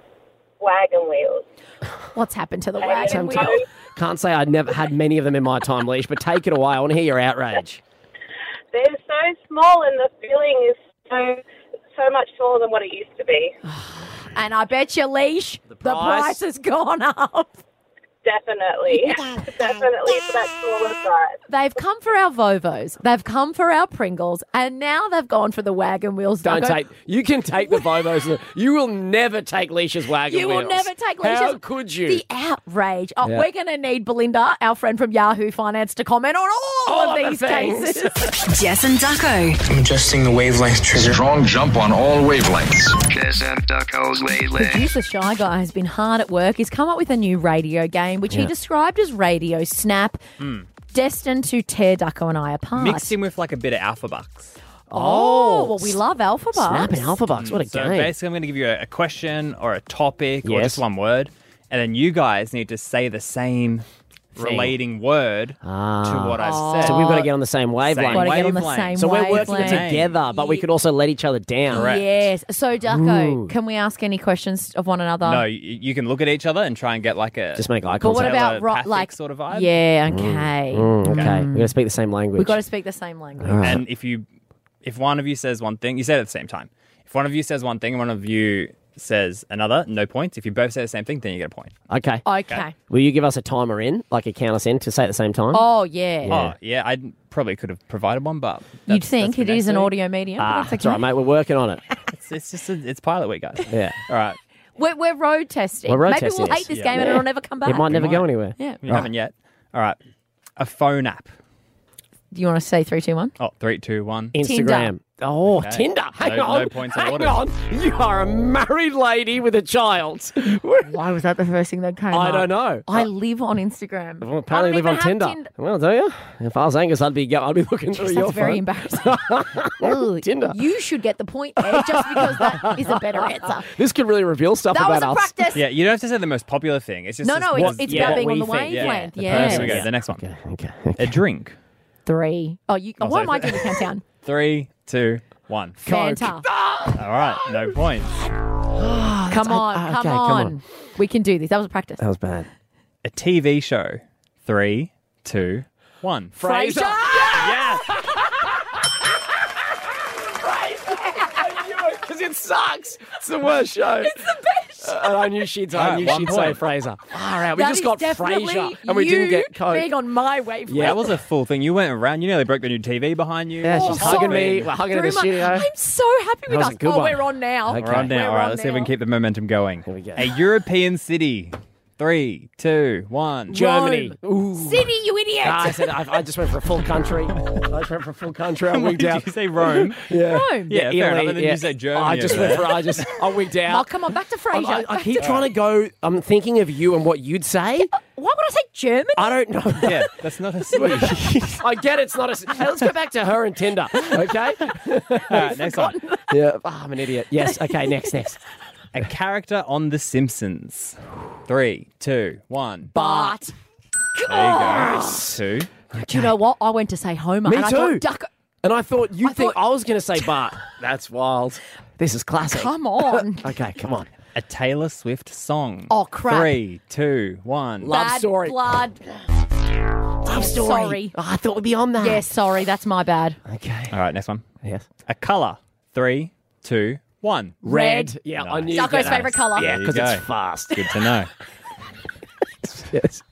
Wagon wheels. What's happened to the Wagon wagon Can't, wheel? can't say I'd never had many of them in my time, Leash, but take it away. I want to hear your outrage. They're so small, and the filling is so so much smaller than what it used to be. And I bet you, Leash, the price, price? has gone up. Definitely. Definitely for that smaller size. They've come for our Vovos. They've come for our Pringles. And now they've gone for the wagon wheels. Don't Ducko. take. You can take the Vovos. You will never take Leisha's wagon You wheels. will never take How Leisha's. could you? The outrage. Oh, Yeah. we're going to need Belinda, our friend from Yahoo Finance, to comment on all All of of these the things. cases. Jess and Ducko. I'm adjusting the wavelength trigger. Strong jump on all wavelengths. Jess and Ducko's wavelength. Producer Shy Guy has been hard at work. He's come up with a new radio game, which he Yeah. described as Radio Snap, destined to tear Ducko and I apart. Mixed in with like a bit of Alpha Bucks. Oh, well, we love Alpha Bucks. Snap and Alpha Bucks. What a So game. basically, I'm going to give you a, a question or a topic or Yes. just one word, and then you guys need to say the same Thing. relating word Ah. to what I've Oh. said. So we've got to get on the same wavelength. Got to get on the wavelength. same So we're working wavelength. together, but we could also let each other down. Correct. Yes. So, Ducko, Ooh. can we ask any questions of one another? No, you, you can look at each other and try and get like a Just make eye But what contact. about ro- telepathic like sort of vibe. Yeah. Okay. Mm, okay, we're going to speak the same language. We've got to speak the same language. All right. And if you, if one of you says one thing, you say it at the same time. If one of you says one thing and one of you says another, no points. If you both say the same thing, then you get a point. Okay. Okay. Will you give us a timer in, like a count us in, to say at the same time? Oh yeah. Oh, yeah, I probably could have provided one, but You'd that's- think that's it for is next an week. audio medium. but ah, that's that's okay. all right, mate. We're working on it. It's, it's just a, it's pilot week, guys. Yeah. All right. We're, we're road testing. We're road Maybe testing we'll hate this. this Yeah. game and Yeah. it'll never come back. It might never might. go anywhere. Yeah. You haven't yet. All right. A phone app. Do you want to say three, two, one? Oh, three, two, one. Instagram. Oh, Okay. Tinder. Hang No- on. no points Hang awarded. on. You are a married lady with a child. Why was that the first thing that came I up? don't know. I live on Instagram. Well, apparently I live don't on even Tinder. have Tinder. Well, do you? If I was Angus, I'd be I'd be looking through Jeez, your that's very phone. embarrassing. Ooh, Tinder. You should get the point there just because that is a better answer. This could really reveal stuff That about was a us. practice. Yeah, you don't have to say the most popular thing. It's just No, just no, what- it's, it's yeah, about being what on we the think. yeah, wavelength. the Yeah. Here we go. The next one. Okay, okay, okay. A drink. Three. Oh, you. Oh, why sorry. am I doing the countdown? Three, two, one. Fanta. All right, no points. Come on, okay, come come on. on. We can do this. That was a practice. That was bad. A T V show. Three, two, one. Fraser. Yeah. Because it sucks. It's the worst show. It's the best show. and I knew she'd, I Alright, knew one she'd say point. Fraser. All right, we That just is got definitely Fraser and we you didn't get Coke. being on my wavelength. Yeah. That was a full thing. You went around. You nearly broke the new T V behind you. Yeah, Oh, she's hugging sorry. me. We're hugging in the Through my- studio. I'm so happy with That was us. a good oh, one. we're on now. Okay. We're on now. We're All right, on let's see if we can now. keep the momentum going. Here we go. A European city. Three, two, one. Germany. Rome. City, you idiot. Ah, I said I, I just went for a full country. I just went for a full country. I What wigged did out. you say? Rome. Yeah. Rome. Yeah, fair enough. And then yeah. you said Germany. I just over went there. for. I just. I wigged Oh, out. come on, back to I, Fraser. I, I Back keep to- trying to go. I'm thinking of you and what you'd say. Why would I say German? I don't know. Yeah, that's not a city. I get it's not a. Hey, let's go back to her and Tinder, okay? All right, next one. Yeah, oh, I'm an idiot. Yes, okay, next, next. A character on The Simpsons. Three, two, one. Bart. There you go. Two. Do you know what? I went to say Homer. Me and I too. thought, Duck. And I thought you'd I think thought- I was going to say Bart. That's wild. This is classic. Come on. Okay, come on. A Taylor Swift song. Oh, crap. Three, two, one. Love Bad story. blood. Love story. Sorry. Oh, I thought we'd be on that. Yes, sorry. That's my bad. Okay. All right, next one. Yes. A color. Three, two, one. Red. Yeah, I Nice. knew. Ducko's you'd get that. favourite colour. Yeah, There you because it's go. fast. Good to know. Yes.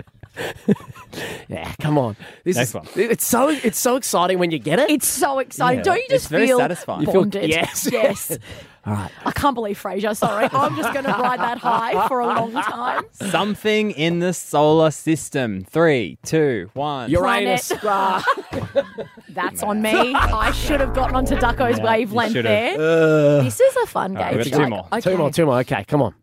Yeah, come on. This Next is, one. It's so it's so exciting when you get it. It's so exciting. Yeah. Don't you just It's very feel satisfying. You feel- bonded? yes. Yes. All right. I can't believe Frasier. Sorry. I'm just going to ride that high for a long time. Something in the solar system. Three, two, one. Uranus. Planet. That's on me. I should have gotten onto Ducko's Yeah, wavelength you should there. have. Uh, This is a fun All right, game. we've got two more. Okay. Two more, two more. Okay, come on.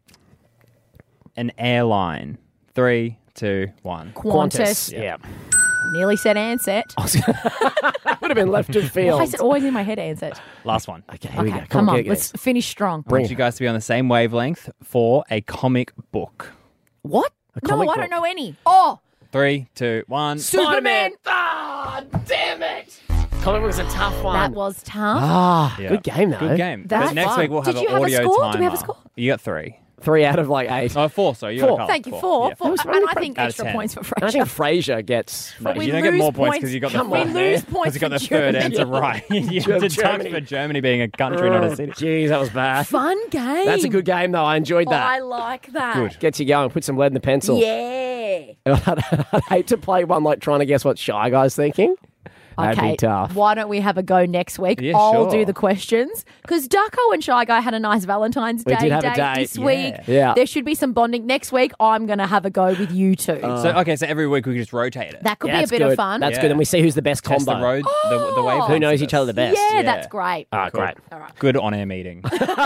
An airline. Three, two, one. Qantas. Yeah. Nearly said Ansett. Would have been left of field. Why is it always in my head, Ansett? Last one. Okay, here we Okay, go. come on, on. get Let's this. finish strong. I want you guys to be on the same wavelength for a comic book. What? No, comic I book. don't know any. Oh, Three, two, one. Superman. Ah, damn it. Comic book was a tough one. That was tough. Ah, Yeah. good game though. Good game. That's but next fun. week we'll have Did an you have a audio score? timer. Do we have a score? You got three. Three out of like eight. Oh, four. So you Four. got a couple. Thank you. Four. Yeah, four. was And really I think out of extra ten. points for And I think Frasier. Frasier gets. No, we you don't get lose more points points- because you got the Come first. on, We lose man. points Because you got the for third Germany. answer right. you have to Germany. touch for Germany being a country, not a city. Jeez, that was bad. Fun game. That's a good game though. I enjoyed that. I like that. Good. Gets you going. Put some lead in the pencil. Yeah. I'd, I'd hate to play one like trying to guess what Shy Guy's thinking. That'd Okay, be tough. why don't we have a go next week? Yeah, I'll sure. do the questions. Because Ducko and Shy Guy had a nice Valentine's We Day did have a date date, this yeah. week. Yeah. There should be some bonding. Next week, I'm going to have a go with you two. So okay, so every week we can just rotate it. that could Yeah, be a that's bit good. of fun. That's Yeah. good. And we see who's the best Test combo. the road, the, the wavelengths Who knows of each other the this. best? yeah, Yeah. that's great. Ah, Cool. great. All right. Good on-air meeting.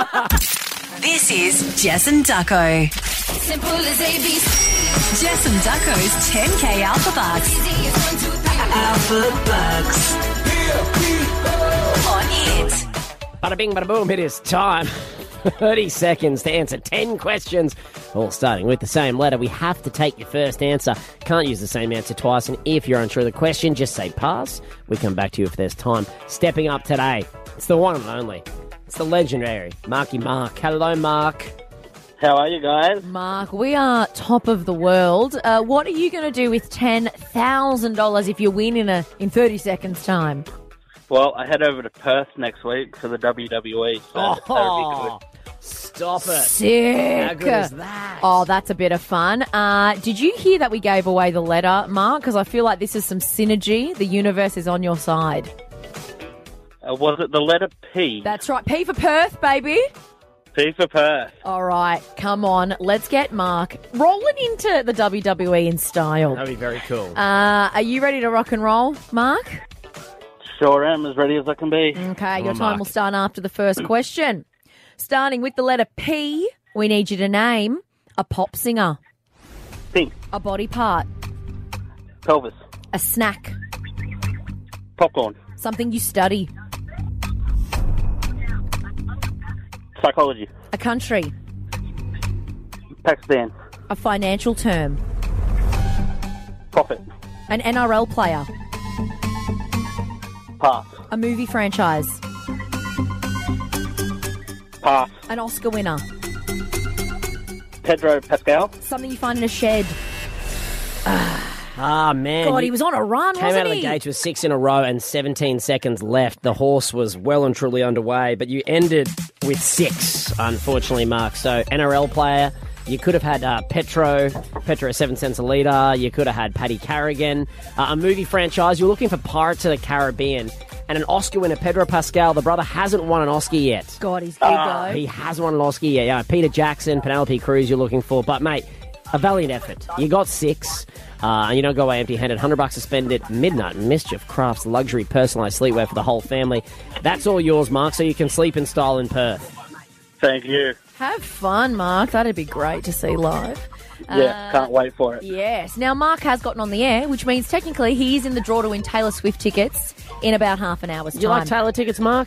This is Jess and Ducko. Simple as A B C. Jess and Ducko's ten K Alpha Bucks. Alpha Bucks. On Hit. Bada bing, bada boom. It is time. thirty seconds to answer ten questions, all starting with the same letter. We have to take your first answer. Can't use the same answer twice. And if you're unsure of the question, just say pass. We come back to you if there's time. Stepping up today, it's the one and only. It's the legendary Marky Mark. Hello, Mark. How are you guys? Mark, we are top of the world. Uh, what are you going to do with ten thousand dollars if you win in a in thirty seconds' time? Well, I head over to Perth next week for the W W E. So that'll be Oh, good. stop it. Sick. How good is that? Oh, that's a bit of fun. Uh, did you hear that we gave away the letter, Mark? Because I feel like this is some synergy. The universe is on your side. Uh, was it the letter P? That's right. P for Perth, baby. P for Perth. All right, come on. Let's get Mark rolling into the W W E in style. That'd be very cool. Uh, are you ready to rock and roll, Mark? Sure am, as ready as I can be. Okay, your Come on, time Mark. will start after the first question. Starting with the letter P, we need you to name a pop singer. Pink. A body part. Pelvis. A snack. Popcorn. Something you study. Psychology. A country. Pakistan. A financial term. Profit. An N R L player. Pass. A movie franchise. Pass. An Oscar winner. Pedro Pascal. Something you find in a shed. Ah, man. God, you he was on a run, Came wasn't out of he? the gates with six in a row and seventeen seconds left. The horse was well and truly underway, but you ended with six, unfortunately, Mark. So, N R L player, you could have had uh, Petro, Petro seven cents a litre. You could have had Paddy Carrigan. Uh, a movie franchise, you're looking for Pirates of the Caribbean. And an Oscar winner, Pedro Pascal. The brother hasn't won an Oscar yet. God, he's good, Ah, though. He hasn't won an Oscar yet. Yeah, Peter Jackson, Penelope Cruz you're looking for. But, mate, a valiant effort. You got six, uh, and you don't go away empty-handed. one hundred bucks to spend at Midnight Mischief Crafts luxury personalised sleepwear for the whole family. That's all yours, Mark, so you can sleep in style in Perth. Thank you. Have fun, Mark. That'd be great to see live. Yeah, Uh, can't wait for it. Yes. Now, Mark has gotten on the air, which means technically he is in the draw to win Taylor Swift tickets in about half an hour's Do you time. like Taylor tickets, Mark?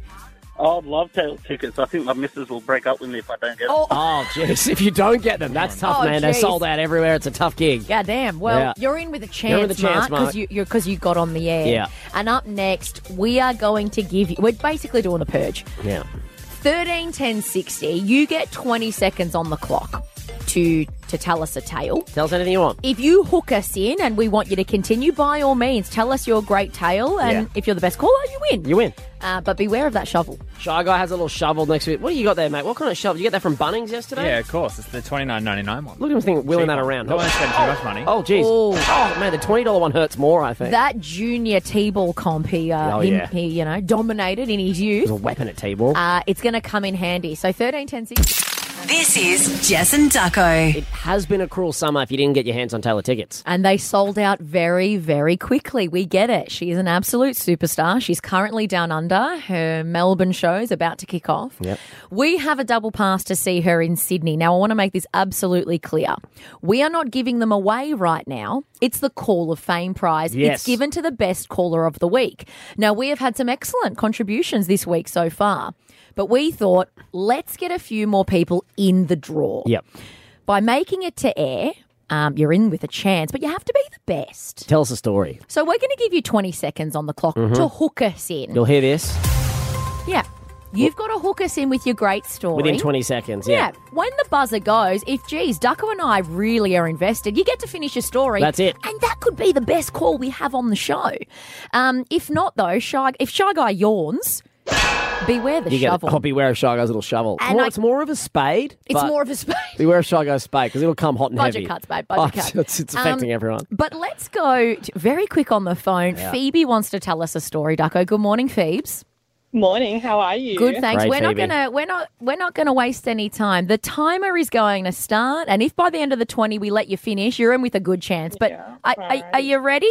I'd love Taylor tickets. I think my missus will break up with me if I don't get them. Oh, Oh, jeez. If you don't get them, that's tough, Oh, man. They're jeez. sold out everywhere. It's a tough gig. God damn. Well, Yeah. you're in with a chance, You're with a chance, Mark, because Mark. you, you're, 'cause you got on the air. Yeah. And up next, we are going to give you... We're basically doing a purge. Yeah. thirteen ten sixty, you get twenty seconds on the clock to to tell us a tale. Tell us anything you want. If you hook us in and we want you to continue, by all means, tell us your great tale, and Yeah. if you're the best caller, you win. You win. Uh, but beware of that shovel. Shy Guy has a little shovel next to it. What do you got there, mate? What kind of shovel? Did you get that from Bunnings yesterday? Yeah, of course. It's the twenty-nine ninety-nine one. Look at him think, wheeling that Cheap one. around. Don't want to spend too much money. Oh, jeez. Oh. Oh, man, the twenty dollars one hurts more, I think. That junior T-ball comp, he, uh, Oh, him- yeah. he, you know, dominated in his It youth. was a weapon at T-ball. Uh, it's going to come in handy. So thirteen ten sixty. This is Jess and Ducko. It has been a cruel summer if you didn't get your hands on Taylor tickets. And they sold out very, very quickly. We get it. She is an absolute superstar. She's currently down under. Her Melbourne show is about to kick off. Yep. We have a double pass to see her in Sydney. Now, I want to make this absolutely clear. We are not giving them away right now. It's the Call of Fame prize. Yes. It's given to the best caller of the week. Now, we have had some excellent contributions this week so far, but we thought, let's get a few more people in the draw. Yep. By making it to air, um, you're in with a chance, but you have to be the best. Tell us a story. So we're going to give you twenty seconds on the clock to hook us in. You'll hear this Yeah. You've got to hook us in with your great story. within twenty seconds. Yeah. Yeah. When the buzzer goes, if, geez, Ducko and I really are invested, you get to finish your story. That's it. And that could be the best call we have on the show. Um, if not, though, Shy, if Shy Guy yawns, beware the You get shovel. it. Oh, beware of Shy Guy's little shovel. And Well, I- it's more of a spade. It's but more of a spade. Beware of Shy Guy's spade because it'll come hot and Budget heavy. cuts, babe. Budget Oh, cuts. It's, it's affecting Um, everyone. But let's go to, very quick on the phone. Yeah. Phoebe wants to tell us a story, Ducko. Good morning, Phoebes. Morning, how are you? Good, thanks. Great, we're not Phoebe. gonna we're not we're not gonna waste any time. The timer is going to start, and if by the end of the twenty we let you finish, you're in with a good chance. But Yeah, are, right. are, are you ready?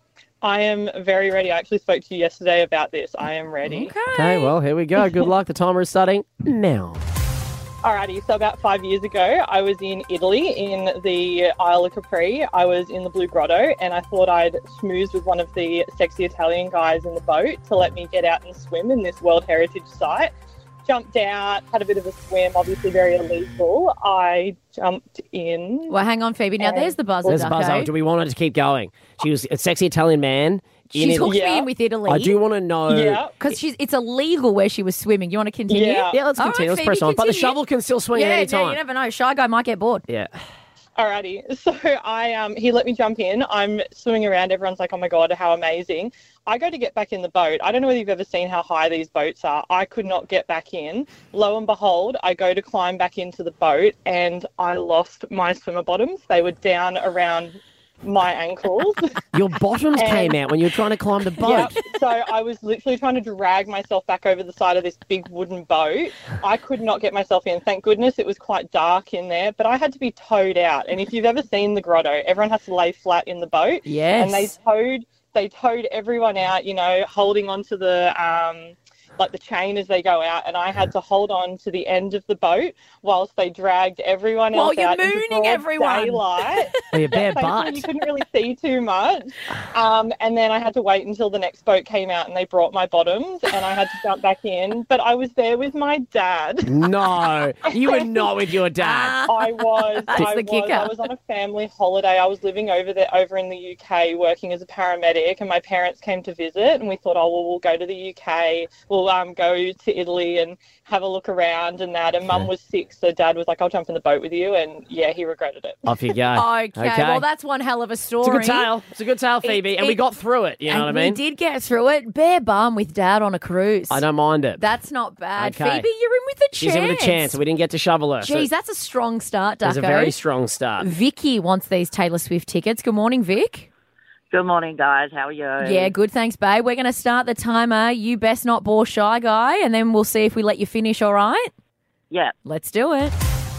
I am very ready. I actually spoke to you yesterday about this. I am ready. Okay, well, here we go. Good luck. The timer is starting now. Alrighty, so about five years ago, I was in Italy in the Isle of Capri. I was in the Blue Grotto, and I thought I'd schmooze with one of the sexy Italian guys in the boat to let me get out and swim in this World Heritage site. Jumped out, had a bit of a swim, obviously very illegal. I jumped in. Well, hang on, Phoebe. Now And- there's the buzzer, There's a Ducko. buzzer. Do we want her to keep going? She was a sexy Italian man. in She's Italy. hooked me Yeah. in with Italy. I do want to know. Yeah. Because she's it's illegal where she was swimming. You want to continue? Yeah. Yeah, let's All continue. right, let's press Phoebe, on. But the continue. shovel can still swing Yeah, at any yeah, time. you never know. Shy Guy might get bored. Yeah. Alrighty, so I um he let me jump in. I'm swimming around. Everyone's like, "Oh my god, how amazing!" I go to get back in the boat. I don't know whether you've ever seen how high these boats are. I could not get back in. Lo and behold, I go to climb back into the boat, and I lost my swimmer bottoms. They were down around my ankles. Your bottoms And- came out when you were trying to climb the boat. Yep. So I was literally trying to drag myself back over the side of this big wooden boat. I could not get myself in. Thank goodness it was quite dark in there, but I had to be towed out. And if you've ever seen the grotto, everyone has to lay flat in the boat. Yes. And they towed they towed everyone out, you know, holding onto the um, like the chain as they go out, and I had to hold on to the end of the boat whilst they dragged everyone While else you're out into mooning broad everyone. daylight. Oh, your bare Thankfully, butt. you couldn't really see too much. Um, and then I had to wait until the next boat came out and they brought my bottoms and I had to jump back in. But I was there with my dad. No, you were not with your dad. I was. That's I the was. kicker. I was on a family holiday. I was living over there, over in the U K, working as a paramedic, and my parents came to visit, and we thought, oh, well, we'll go to the U K. We'll um, go to Italy and have a look around and that. And Mum was sick, so Dad was like, I'll jump in the boat with you. And yeah, he regretted it. Off you go. Okay, well, that's one hell of a story. It's a good tale. It's a good tale, Phoebe. It- and we it- got through it. You know and what I mean? we did get through it. Bare bum with Dad on a cruise. I don't mind it. That's not bad. Okay. Phoebe, you're in with a chance. She's in with a chance. We didn't get to shovel her. so Jeez, that's a strong start, Ducko. It's a very strong start. Vicky wants these Taylor Swift tickets. Good morning, Vic. Good morning, guys. How are you? Yeah, good. Thanks, babe. We're going to start the timer. You best not bore Shy Guy, and then we'll see if we let you finish, all right? Yeah. Let's do it.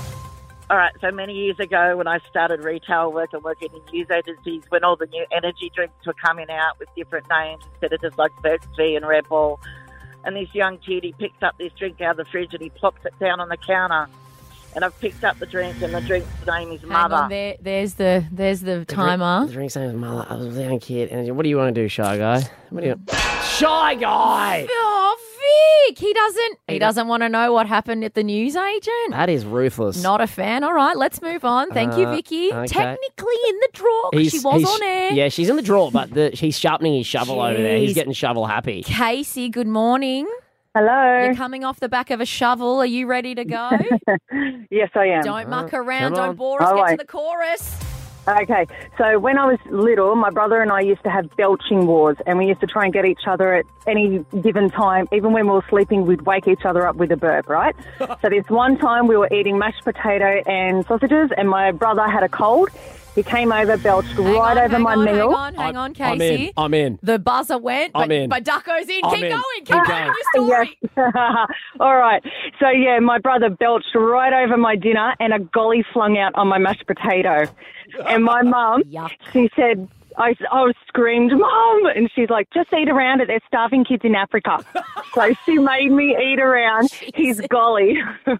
All right. So many years ago when I started retail work and working in news agencies, when all the new energy drinks were coming out with different names instead of just like Burt's Bee and Red Bull, and this young kid, he picked up this drink out of the fridge and he plopped it down on the counter. And I've picked up the drink, and the drink's name is Hang Mother. on, there, there's the there's the timer. The drink's name is Mother. I was a young kid. And what do you want to do, Shy Guy? What do you Shy Guy! Oh, Vic! He doesn't. He, He doesn't want to know what happened at the newsagent. That is ruthless. Not a fan. All right, let's move on. Thank you, Uh, Vicky. okay. Technically in the draw 'cause she was he's- on air. Yeah, she's in the drawer, but the, he's sharpening his shovel over there. He's Jeez. getting shovel happy. Casey, good morning. Hello. You're coming off the back of a shovel. Are you ready to go? Yes, I am. Don't muck around. come on. Don't bore us. All Get to right. the chorus. Okay, so when I was little, my brother and I used to have belching wars, and we used to try and get each other at any given time. Even when we were sleeping, we'd wake each other up with a burp, right? So this one time we were eating mashed potato and sausages, and my brother had a cold. He came over, belched right over my hang meal. on, hang on, I'm Casey. in. I'm in. The buzzer went, but, I'm in. but Ducko's in. I'm keep in. going. Keep Keep going. going. Your story. Yes. All right. So, yeah, my brother belched right over my dinner and a golly flung out on my mashed potato. And my mum, she said, I, I was screamed, Mum! And she's like, just eat around it. There's starving kids in Africa. So she made me eat around his golly.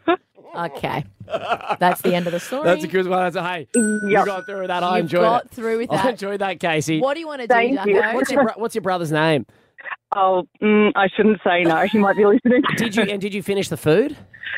Okay. That's the end of the story. That's a good one. That's a, hey, you Yep. got through with that. I You've enjoyed got it. through with I that. enjoyed that, Casey. What do you want to do, Thank you. Ducko? What's your, bro- what's your brother's name? Oh, mm, I shouldn't say no. He might be listening. Did you and did you finish the food?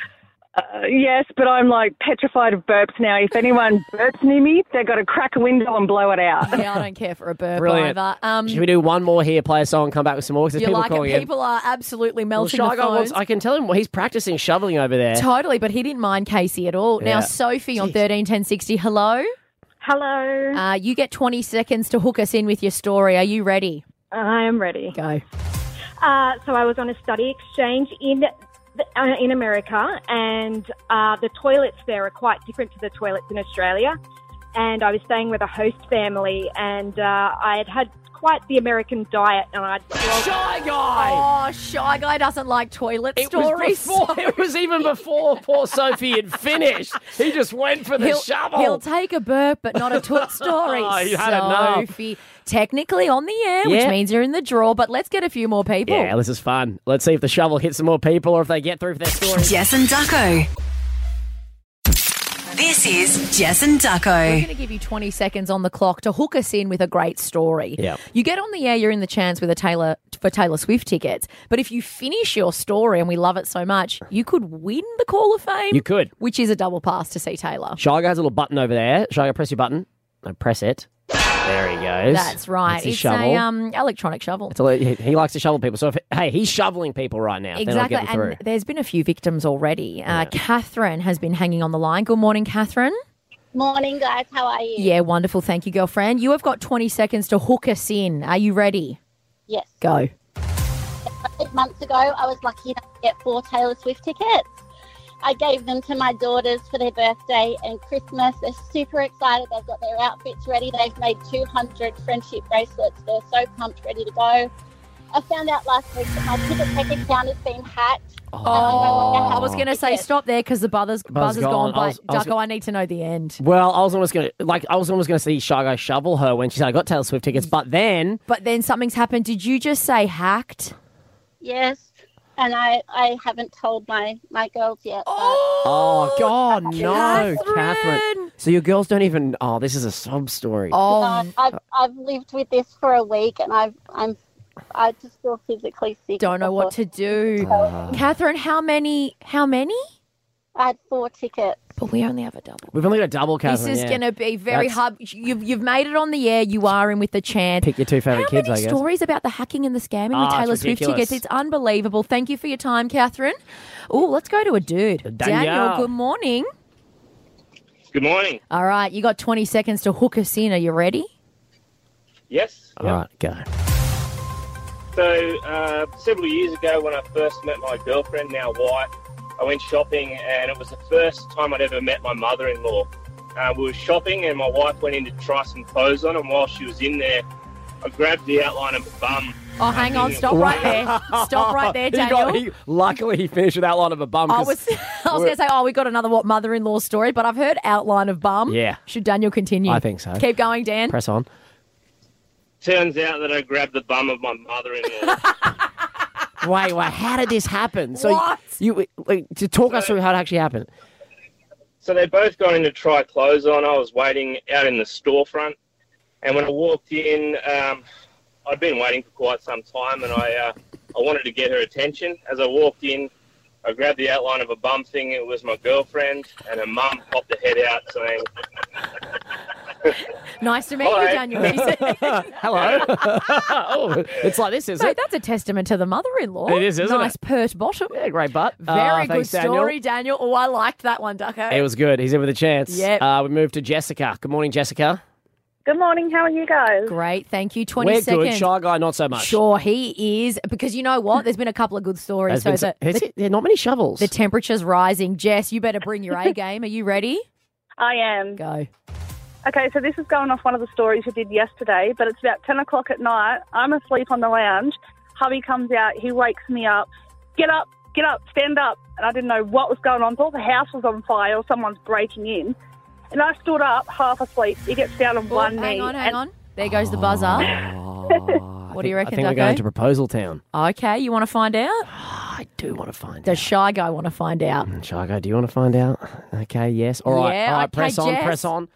Uh, yes, but I'm like petrified of burps now. If anyone burps near me, they've got to crack a window and blow it out. Yeah, I don't care for a burp Brilliant. either. Um, Should we do one more here, play a song, come back with some more? 'Cause there's you people like calling it? in. People are absolutely Well, melting Shy the Guy phones. wants, I can tell him he's practicing shoveling over there. Totally, but he didn't mind Casey at all. Yeah. Now, Sophie on thirteen ten sixty, hello. Hello. Uh, you get twenty seconds to hook us in with your story. Are you ready? I am ready. Go. Uh, so I was on a study exchange in the, uh, in America, and uh, the toilets there are quite different to the toilets in Australia. And I was staying with a host family, and uh, I had had quite the American diet, and I'd Shy Guy. Oh, Shy Guy doesn't like toilet It was stories. before. It was even before poor Sophie had finished. He just went for the he'll, shovel. he'll take a burp, but not a toot story. Oh, you had it now. Sophie, technically on the air, which Yeah. means you're in the draw. But let's get a few more people. Yeah, this is fun. Let's see if the shovel hits some more people or if they get through for their story. Jess and Ducko. This is Jess and We're Ducko. going to give you twenty seconds on the clock to hook us in with a great story. Yeah. You get on the air, you're in the chance with a Taylor for Taylor Swift tickets. But if you finish your story and we love it so much, you could win the Call of Fame. You could. Which is a double pass to see Taylor. Shy Guy has a little button over there. Shy Guy, press your button. No, press it. There he goes. That's right. That's his it's shovel. a um, electronic shovel. It's a, he, he likes to shovel people. So, if, hey, he's shoveling people right now. if they're not Exactly. getting through. And there's been a few victims already. Uh, Catherine has been hanging on the line. Good morning, Catherine. Morning, guys. How are you? Yeah, wonderful. Thank you, girlfriend. You have got twenty seconds to hook us in. Are you ready? Yes. Go. Eight months ago, I was lucky enough to get four Taylor Swift tickets. I gave them to my daughters for their birthday and Christmas. They're super excited. They've got their outfits ready. They've made two hundred friendship bracelets. They're so pumped, ready to go. I found out last week that my ticket tech account has been hacked. Oh, I was going to say stop there because the buzzer's, buzzer's gone. gone. I was- But I was Ducko, I need to know the end. Well, I was almost going to like I was almost going to see Shy Guy shovel her when she said I got Taylor Swift tickets, but then But then something's happened. Did you just say hacked? Yes. And I, I haven't told my, my girls yet. but- oh god no, Catherine! Catherine. So your girls don't even. Oh, this is a sob story. Oh, No, I've, I've lived with this for a week and I've, I'm, I just feel physically sick. Don't know what to do. Catherine, how many? How many? I had four tickets. But we only have a double. We've only got a double, Catherine. This is yeah. going to be very That's- hard. You've, you've made it on the air. You are in with the chance. Pick your two favourite How kids, many I guess. stories about the hacking and the scamming Ah, with it's Taylor Swift ridiculous. tickets? It's unbelievable. Thank you for your time, Catherine. Oh, let's go to a dude. Daniel, good morning. Good morning. All right, you got twenty seconds to hook us in. Are you ready? Yes. All right, go. So, uh, several years ago when I first met my girlfriend, now wife, I went shopping and it was the first time I'd ever met my mother-in-law. Uh, we were shopping and my wife went in to try some clothes on, and while she was in there, I grabbed the outline of a bum. Oh, hang on. Stop right there. Stop right there, He Daniel. got- he- luckily, he finished with outline of a bum. I 'cause was, I was going to say, oh, we got another what mother-in-law story, but I've heard outline of bum. Yeah. Should Daniel continue? I think so. Keep going, Dan. Press on. Turns out that I grabbed the bum of my mother-in-law. Wait, wait. How did this happen? So What? you like, to talk us through how it actually happened. So they both got in to try clothes on. I was waiting out in the storefront, and when I walked in, um, I'd been waiting for quite some time, and I uh, I wanted to get her attention. As I walked in, I grabbed the outline of a bum thing. It was my girlfriend, and her mum popped her head out saying, Nice to meet All you, right. Daniel. He said. Hello. oh, it's like this, is Mate, it? that's a testament to the mother-in-law. It is, isn't nice it? pert bottom. Yeah, great butt. Very Uh, good thanks, Daniel. story, Daniel. Oh, I liked that one, Ducko. It was good. He's in with a chance. Yep. Uh, we moved to Jessica. Good morning, Jessica. Good morning. How are you guys? Great, thank you. twenty We're seconds. good. Shy Guy, not so much. Sure, he is. Because you know what? There's been a couple of good stories. There's so been the, some- the, there are not many shovels. the temperature's rising. Jess, you better bring your A game. Are you ready? I am. Go. Okay, so this is going off one of the stories you did yesterday, but it's about ten o'clock at night. I'm asleep on the lounge. Hubby comes out. He wakes me up. Get up, get up, stand up. And I didn't know what was going on. Thought the house was on fire or someone's breaking in. And I stood up, half asleep. He gets down on Oh, one hang knee. on, hang and- on. There goes the buzzer. What do you I reckon, think we're Ducko? going to Proposal Town. Okay, you want to find out? I do want to find Does Shy Guy want to find out? Shy Guy, do you want to find out? Okay, yes. All right. Yeah, All right, okay, press on, Jess. press on.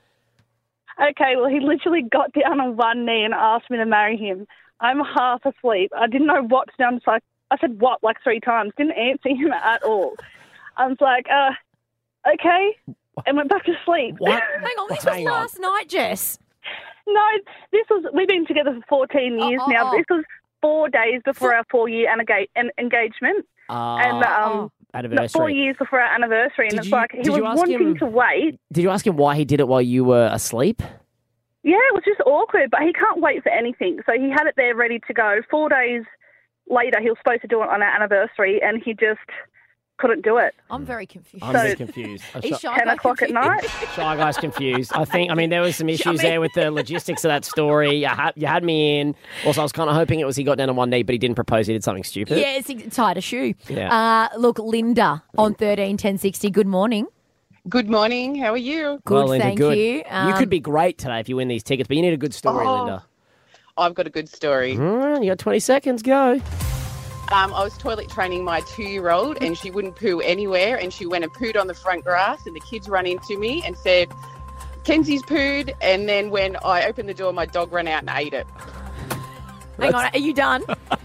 Okay, well, he literally got down on one knee and asked me to marry him. I'm half asleep. I didn't know what to do. I'm just like, I said what like three times. Didn't answer him at all. I was like, uh, okay, and went back to sleep. Hang on, this was last night, Jess. No, this was, we've been together for fourteen years oh, now. oh. This was four days before our four-year enga- en- engagement. Uh, and um, anniversary. no, four years before our anniversary. And Did it's you- like, he did was you ask wanting him- to wait. Did you ask him why he did it while you were asleep? Yeah, it was just awkward, but he can't wait for anything. So he had it there ready to go. Four days later, he was supposed to do it on our anniversary, and he just couldn't do it. I'm very confused. I'm very confused. Is Shy ten Guy o'clock at confused? night. Shy Guy's confused. I think, I mean, there was some issues mean- there with the logistics of that story. You had, you had me in. Also, I was kind of hoping it was he got down on one knee, but he didn't propose. He did something stupid. Yeah, it's tied a shoe. Yeah. Uh, look, Linda on thirteen ten sixty. Good morning. Good morning. How are you? Good, well, Linda, thank good. you. you Um, could be great today if you win these tickets, but you need a good story, Oh. Linda. I've got a good story. All right, you got twenty seconds. Go. Um, I was toilet training my two-year-old and she wouldn't poo anywhere, and she went and pooed on the front grass, and the kids ran into me and said, Kenzie's pooed, and then when I opened the door, my dog ran out and ate it. Hang on, are you done?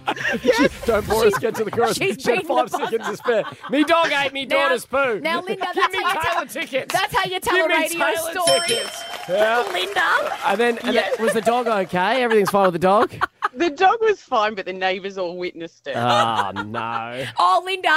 Don't bore us. Get to the chorus. She's She had beaten five the buzzer. seconds to spare. Me dog ate me Now- daughter's poo. Now, Linda, Give that's me how you Taylor tell, tickets. That's how you tell Give a me radio Taylor story. tickets. Yeah. Linda. And then, and then was the dog okay? Everything's fine with the dog? The dog was fine, but the neighbours all witnessed it. Oh, no. Oh, Linda,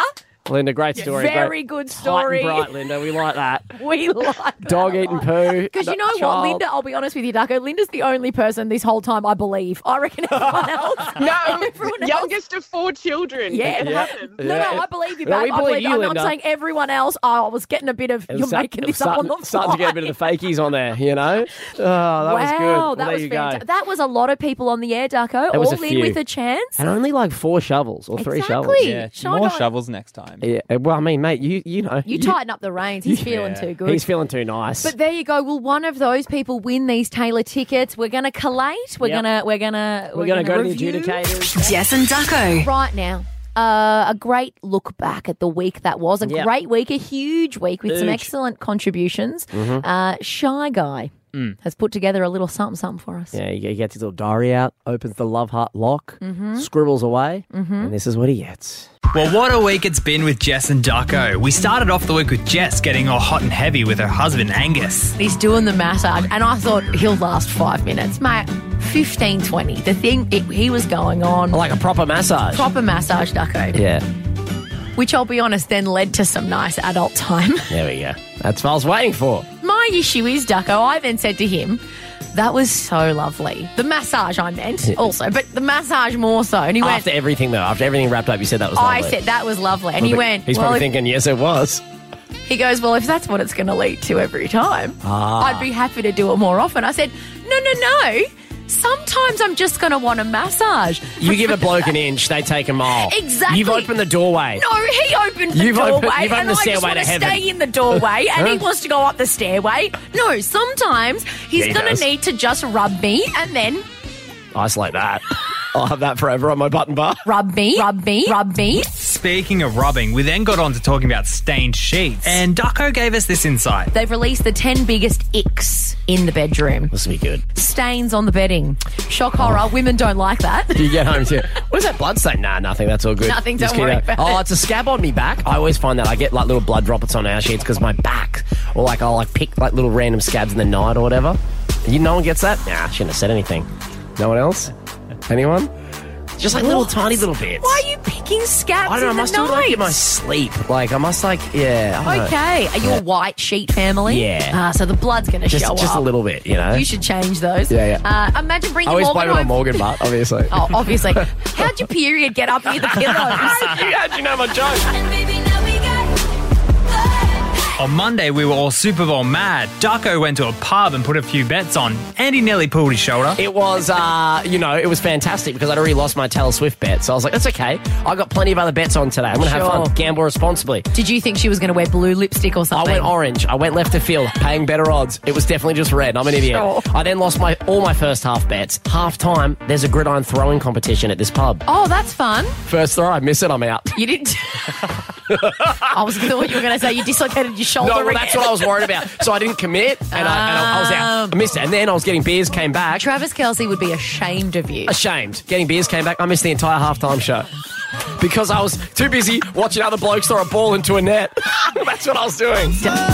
Linda, great story. Very great. good Tight story. and bright, Linda. We like that. We like that. Dog eating poo. Because you know child. what, Linda, I'll be honest with you, Ducko, Linda's the only person this whole time I believe. I reckon everyone else. No, everyone else. youngest of four children. Yeah. It happens. No, no, I believe you, No, babe. we I believe believe you, I'm Linda. not saying everyone else. Oh, I was getting a bit of, It you're was start- making it was this up on starting, the starting to get a bit of the fakies on there, you know? Oh, that was good. Wow, Well, that there was you fantastic. go. That was a lot of people on the air, Ducko, That was all a in few. with a chance. And only like four shovels or three shovels. Exactly. Yeah, Shine more on. shovels next time. Yeah. Well, I mean, mate, you you know. You tighten up the reins. He's feeling Yeah. too good. He's feeling too nice. But there you go. Will one of those people win these Taylor tickets? We're going to collate. We're Yep. going to we're going to We're going to go review. to the adjudicators. Jess and Ducko. Right now. Uh, a great look back at the week that was. A Yep. great week, a huge week with some Huge. excellent contributions. Mhm. Uh, Shy Guy has put together a little something something for us. Yeah, he gets his little diary out, opens the love heart lock, Mhm. scribbles away, Mhm. and this is what he gets. Well, what a week it's been with Jess and Ducko. We started off the week with Jess getting all hot and heavy with her husband Angus. He's doing the massage, and I thought he'll last five minutes. Mate, fifteen, twenty. The thing it, he was going on. Like a proper massage. Proper massage, Ducko. Yeah, Which I'll be honest, then led to some nice adult time. there we go. That's what I was waiting for. My issue is, Ducko, I then said to him, that was so lovely. The massage I meant also, but the massage more so. And he went, After everything, though, after everything wrapped up, you said that was I lovely. said, that was lovely. And he Well, went, He's well, probably if- thinking, yes, it was. he goes, well, if that's what it's going to lead to every time, Ah. I'd be happy to do it more often. I said, no, no, no. Sometimes I'm just going to want a massage. You give a bloke an inch, they take a mile. Exactly. You've opened the doorway. No, he opened the You've doorway, opened- you've opened and the I just stairway want to to heaven. stay in the doorway, and he Huh? wants to go up the stairway. No, sometimes he's Yeah, he going does. to need to just rub me, and then Isolate that. I'll have that forever on my button bar. rub me, rub me, rub me. Speaking of rubbing, we then got on to talking about stained sheets. And Ducko gave us this insight. They've released the ten biggest icks in the bedroom. This will be good. Stains on the bedding. Shock horror. Women don't like that. Do you get home too? What is that blood stain? Nah, nothing. That's all good. Nothing, Just don't worry kidding. about Oh, it. it's a scab on me back. I always find that I get like little blood droplets on our sheets because my back, or like I'll like pick like little random scabs in the night or whatever. You, no one gets that? Nah, I shouldn't have said anything. No one else? Anyone? Just like little What? tiny little bits. Why are you picking scabs I don't know. I in the must do it like in my night? sleep. Like I must like yeah. I don't know. Okay. Are you a white sheet family? Yeah. Ah, so the blood's going to Just show just up. a little bit, you know. You should change those. Yeah, yeah. Uh, imagine I bringing always Morgan blame it on home. Morgan, but obviously. Oh, obviously. How'd your period get up near the pillows? How'd you know my joke? On Monday, we were all Super Bowl mad. Ducko went to a pub and put a few bets on, and he nearly pulled his shoulder. It was, uh, you know, it was fantastic because I'd already lost my Taylor Swift bet. So I was like, that's okay. I got plenty of other bets on today. I'm going to have Sure. fun. Gamble responsibly. Did you think she was going to wear blue lipstick or I something? went orange. I went left to field, paying better odds. It was definitely just red. I'm an idiot. Sure. I then lost my all my first half bets. Half time, there's a gridiron throwing competition at this pub. Oh, that's fun. First throw, I miss it, I'm out. You didn't. I was thought you were going to say you dislocated your shoulder. No, well, again. that's what I was worried about. So I didn't commit, and, I, and I, I was out. I missed it. And then I was getting beers, came back. Travis Kelce would be ashamed of you. Ashamed. Getting beers, came back. I missed the entire halftime show. Because I was too busy watching other blokes throw a ball into a net. That's what I was doing.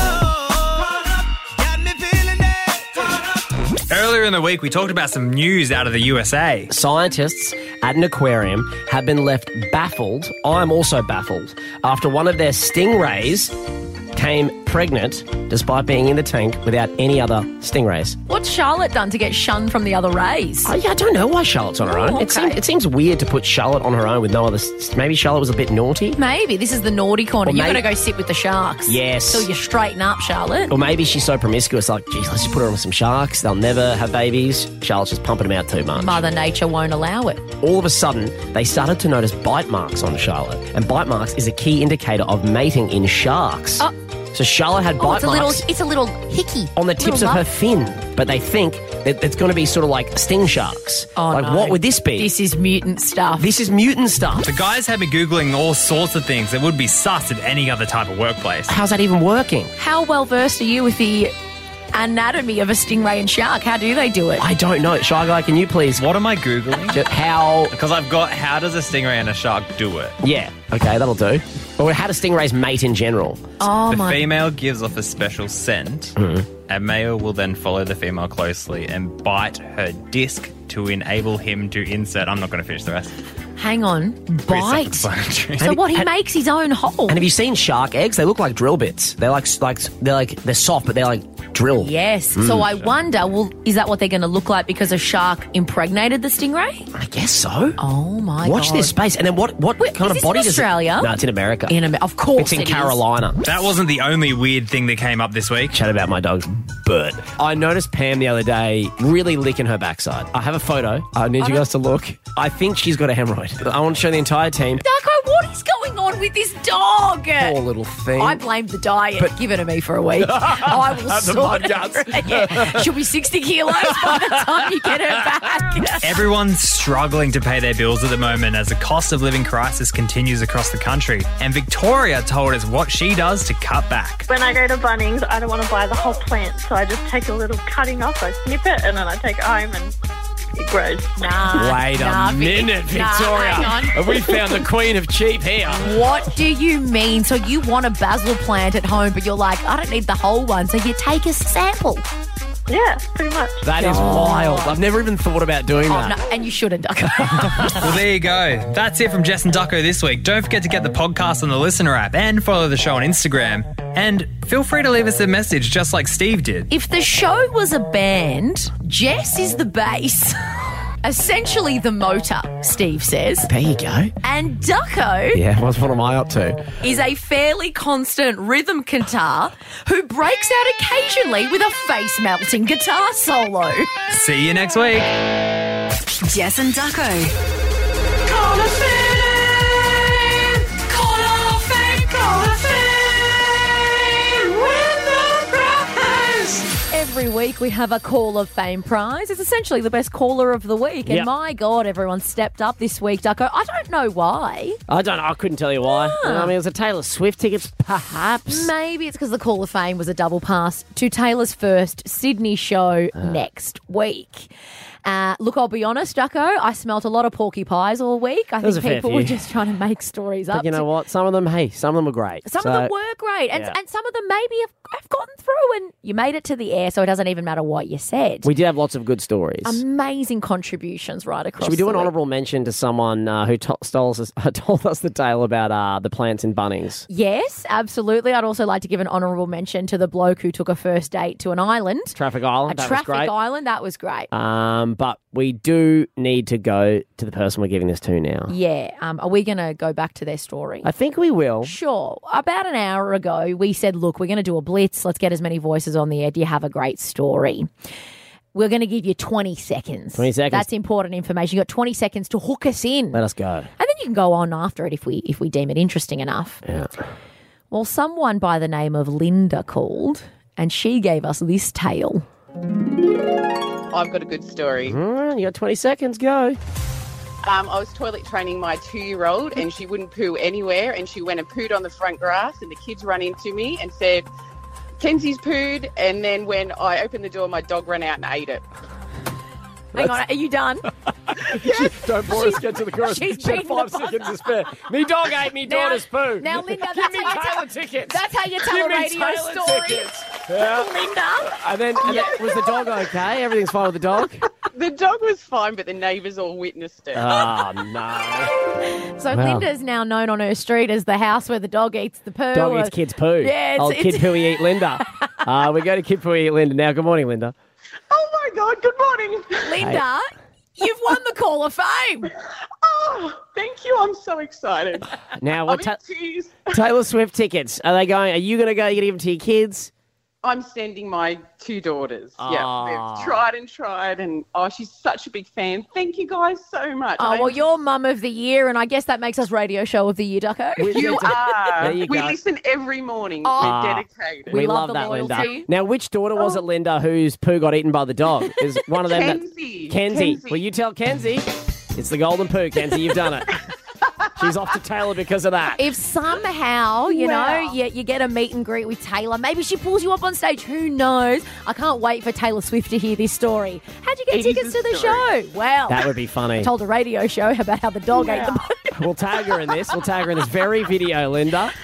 Earlier in the week, we talked about some news out of the U S A. Scientists at an aquarium have been left baffled. I'm also baffled. After one of their stingrays came pregnant despite being in the tank without any other stingrays. What's Charlotte done to get shunned from the other rays? I, I don't know why Charlotte's on her Oh, own. okay. It, seems, it seems weird to put Charlotte on her own with no other... s- Maybe Charlotte was a bit naughty? Maybe this is the naughty corner. Or You're may- going to go sit with the sharks. Yes. So you straighten up, Charlotte. Or maybe she's so promiscuous, like, geez, let's just put her on with some sharks. They'll never have babies. Charlotte's just pumping them out too much. Mother Nature won't allow it. All of a sudden, they started to notice bite marks on Charlotte. And bite marks is a key indicator of mating in sharks. Oh. So Charlotte had Oh, bite it's a marks little, it's a little hickey on the tips of Little her lump. fin. But they think that it's going to be sort of like sting sharks. Oh, like, no. what would this be? This is mutant stuff. This is mutant stuff. The guys had me Googling all sorts of things that would be sus at any other type of workplace. How's that even working? How well versed are you with the anatomy of a stingray and shark? How do they do it? I don't know. Shy Guy, can you please... What am I Googling? Ju- How... Because I've got how does a stingray and a shark do it? Yeah, okay, that'll do. Or how do stingrays mate in general? Oh the my. female gives off a special scent. A male will then follow the female closely and bite her disc to enable him to insert. I'm not going to finish the rest. Hang on. Bite. So what, he makes his own hole? And have you seen shark eggs? They look like drill bits. They're like like they're like they're soft, but they're like drill. Yes. Mm. So I wonder, well, is that what they're going to look like because a shark impregnated the stingray? I guess so. Oh my god! Watch this space, and then what? What Wait, kind is of this body in does it- Australia? No, it's in America. In Amer- of course, it's in it is. Carolina. That wasn't the only weird thing that came up this week. Chat about my dog's Bert. I noticed Pam the other day really licking her backside. I have a photo. I need I you don't- guys to look. I think she's got a hemorrhoid. I want to show the entire team. Darko, what is going on with this dog? Poor little thing. I blame the diet. Give it to me for a week. I will Have the sort mud guts. it. Yeah. She'll be sixty kilos by the time you get her back. Everyone's struggling to pay their bills at the moment as the cost of living crisis continues across the country. And Victoria told us what she does to cut back. When I go to Bunnings, I don't want to buy the whole plant, so I just take a little cutting off, I snip it, and then I take it home and it grows. Nah. Wait a nah, Vic. minute, Nah, Victoria. hang on. Have we found the queen of cheap here? What do you mean? So you want a basil plant at home, but you're like, I don't need the whole one, so you take a sample. Yeah, pretty much. That is Oh. wild. I've never even thought about doing Oh, that. no, and you shouldn't, Ducko. Well, there you go. That's it from Jess and Ducko this week. Don't forget to get the podcast on the Listener app and follow the show on Instagram. And feel free to leave us a message just like Steve did. If the show was a band, Jess is the bass. Essentially the motor, Steve says. There you go. And Ducko Yeah, what's what am I up to? is a fairly constant rhythm guitar who breaks out occasionally with a face-melting guitar solo. See you next week. Jess and Ducko. Call of Fame! Call of Fame! Call of Fame! Win the prize! Every week we have a Call of Fame prize. It's essentially the best caller of the week. And Yep. my God, everyone stepped up this week, Ducko. I don't know why. I don't know. I couldn't tell you why. Ah. I mean, it was a Taylor Swift tickets, perhaps. Maybe it's because the Call of Fame was a double pass to Taylor's first Sydney show next week. Uh, look, I'll be honest, Ducko, I smelt a lot of porcupines all week. I There's think a fair people were few. just trying to make stories But up. you know to- what? Some of them, hey, some of them were great. Some So- of them were great, and, Yeah. and some of them maybe have, have gotten through, and you made it to the air, so it doesn't even matter what you said. We did have lots of good stories. Amazing contributions right across. Should we do the an week. honourable mention to someone uh, who to- stole us, told us the tale about uh, the plants in Bunnings? Yes, absolutely. I'd also like to give an honourable mention to the bloke who took a first date to an island. Traffic Island, A that traffic was great. island, that was great. Um, but we do need to go to the person we're giving this to now. Yeah, um, are we going to go back to their story? I think we will. Sure. About an hour ago, we said, look, we're going to do a blitz. Let's get as many voices on the air. Do you have a great story? We're going to give you twenty seconds. twenty seconds. That's important information. You've got twenty seconds to hook us in. Let us go. And then you can go on after it if we if we deem it interesting enough. Yeah. Well, someone by the name of Linda called, and she gave us this tale. I've got a good story. All right, you got twenty seconds. Go. Um, I was toilet training my two-year-old, and she wouldn't poo anywhere, and she went and pooed on the front grass, and the kids ran into me and said, Kenzie's pooed, and then when I opened the door, my dog ran out and ate it. Hang on, are you done? Don't bore us. Get to the chorus. She's She had beaten five the buzzer. seconds to spare. Me dog ate me Now- daughter's poo. Now, Linda, Give that's me how you Taylor tell, tickets. That's how you tell Give a me radio Taylor story. tickets. Yeah. Linda. And then, and then was the dog okay? Everything's fine with the dog? The dog was fine, but the neighbours all witnessed it. Oh, no. So Wow. Linda's now known on her street as the house where the dog eats the poo. Dog or- eats kids' poo. Yeah, it's, Old it's, Kid Pooey Eat Linda. uh, we go to Kid Pooey Eat Linda now. Good morning, Linda. Oh, my God. Good morning. Linda, you've won the Call of Fame. Oh, thank you. I'm so excited. Now, I'm what in ta- tears. Taylor Swift tickets, are they going? Are you going to go? Are you going to give them to your kids? I'm sending my two daughters. Ah. Yeah, we've tried and tried, and oh, she's such a big fan. Thank you guys so much. Oh, I- well, you're Mum of the Year, and I guess that makes us Radio Show of the Year, Ducko. you are. There you we go. listen every morning. Oh. We're dedicated. We We, love love, the that, Linda. loyalty. Now, which daughter was it, Linda, whose poo got eaten by the dog? Is one of them Kenzie. that Kenzie? Kenzie. Will you tell Kenzie? It's the golden poo, Kenzie. You've done it. She's off to Taylor because of that. If somehow, you Wow. know, you, you get a meet and greet with Taylor, maybe she pulls you up on stage. Who knows? I can't wait for Taylor Swift to hear this story. How'd you get It is tickets a to the story. show? Well, That would be funny. I told a radio show about how the dog ate the poo. We'll tag her in this. We'll tag her in this very video, Linda.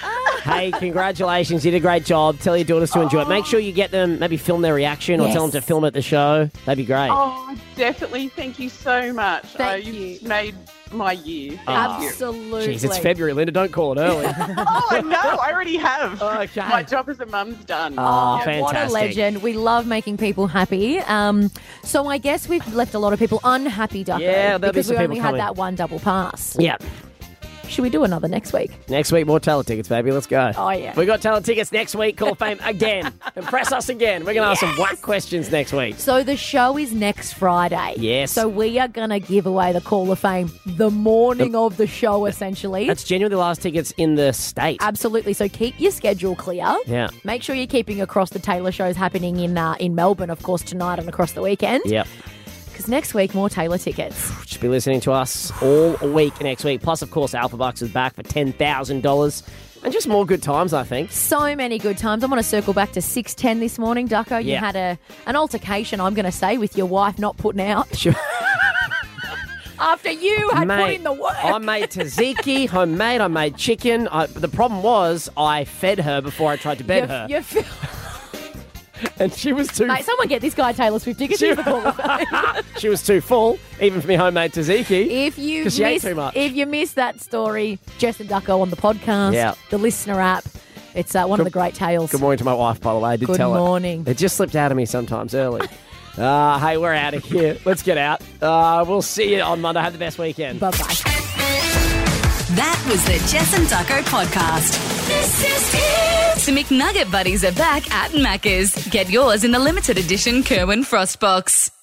Hey, congratulations. You did a great job. Tell your daughters to enjoy it. Make sure you get them, maybe film their reaction or Yes. tell them to film at the show. That'd be great. Oh, definitely. Thank you so much. Thank uh, you've made my year. Thank Oh. you. Absolutely. Jeez, it's February, Linda. Don't call it early. Oh, I know. I already have. Okay. My job as a mum's done. Oh, What a fantastic. legend. We love making people happy. Um, so I guess we've left a lot of people unhappy, Ducko, Yeah, there'll be because some we people only coming. had that one double pass. Yeah. Should we do another next week? Next week, more talent tickets, baby. Let's go. Oh, yeah. We got talent tickets next week. Call of Fame again. Impress us again. We're going to ask some whack questions next week. So the show is next Friday. Yes. So we are going to give away the Call of Fame the morning of the show, essentially. That's genuinely the last tickets in the state. Absolutely. So keep your schedule clear. Yeah. Make sure you're keeping across the Taylor shows happening in uh, in Melbourne, of course, tonight and across the weekend. Yep. Because next week, more Taylor tickets. Should be listening to us all week next week. Plus, of course, Alpha Bucks is back for ten thousand dollars. And just more good times, I think. So many good times. I want to circle back to six ten this morning, Ducko. You Yeah. had a an altercation, I'm going to say, with your wife not putting out. Sure. After you had put Mate, in the work. I made tzatziki, homemade. I made chicken. I, the problem was I fed her before I tried to bed You- her. you feel- And she was too Mate, someone get this guy Taylor Swift tickets. Here's the Call of Fame. she was too full, even for me homemade tzatziki. If you 'cause she ate miss, too much. if you missed that story, Jess and Ducko on the podcast, Yeah. the listener app. It's uh, one of the great tales. Good morning to my wife, by the way. I did Good tell her. morning. It just slipped out of me sometimes early. Uh, hey, we're out of here. Let's get out. Uh, we'll see you on Monday. Have the best weekend. Bye-bye. That was the Jess and Ducko podcast. This is it. The McNugget Buddies are back at Macca's. Get yours in the limited edition Kerwin Frost Box.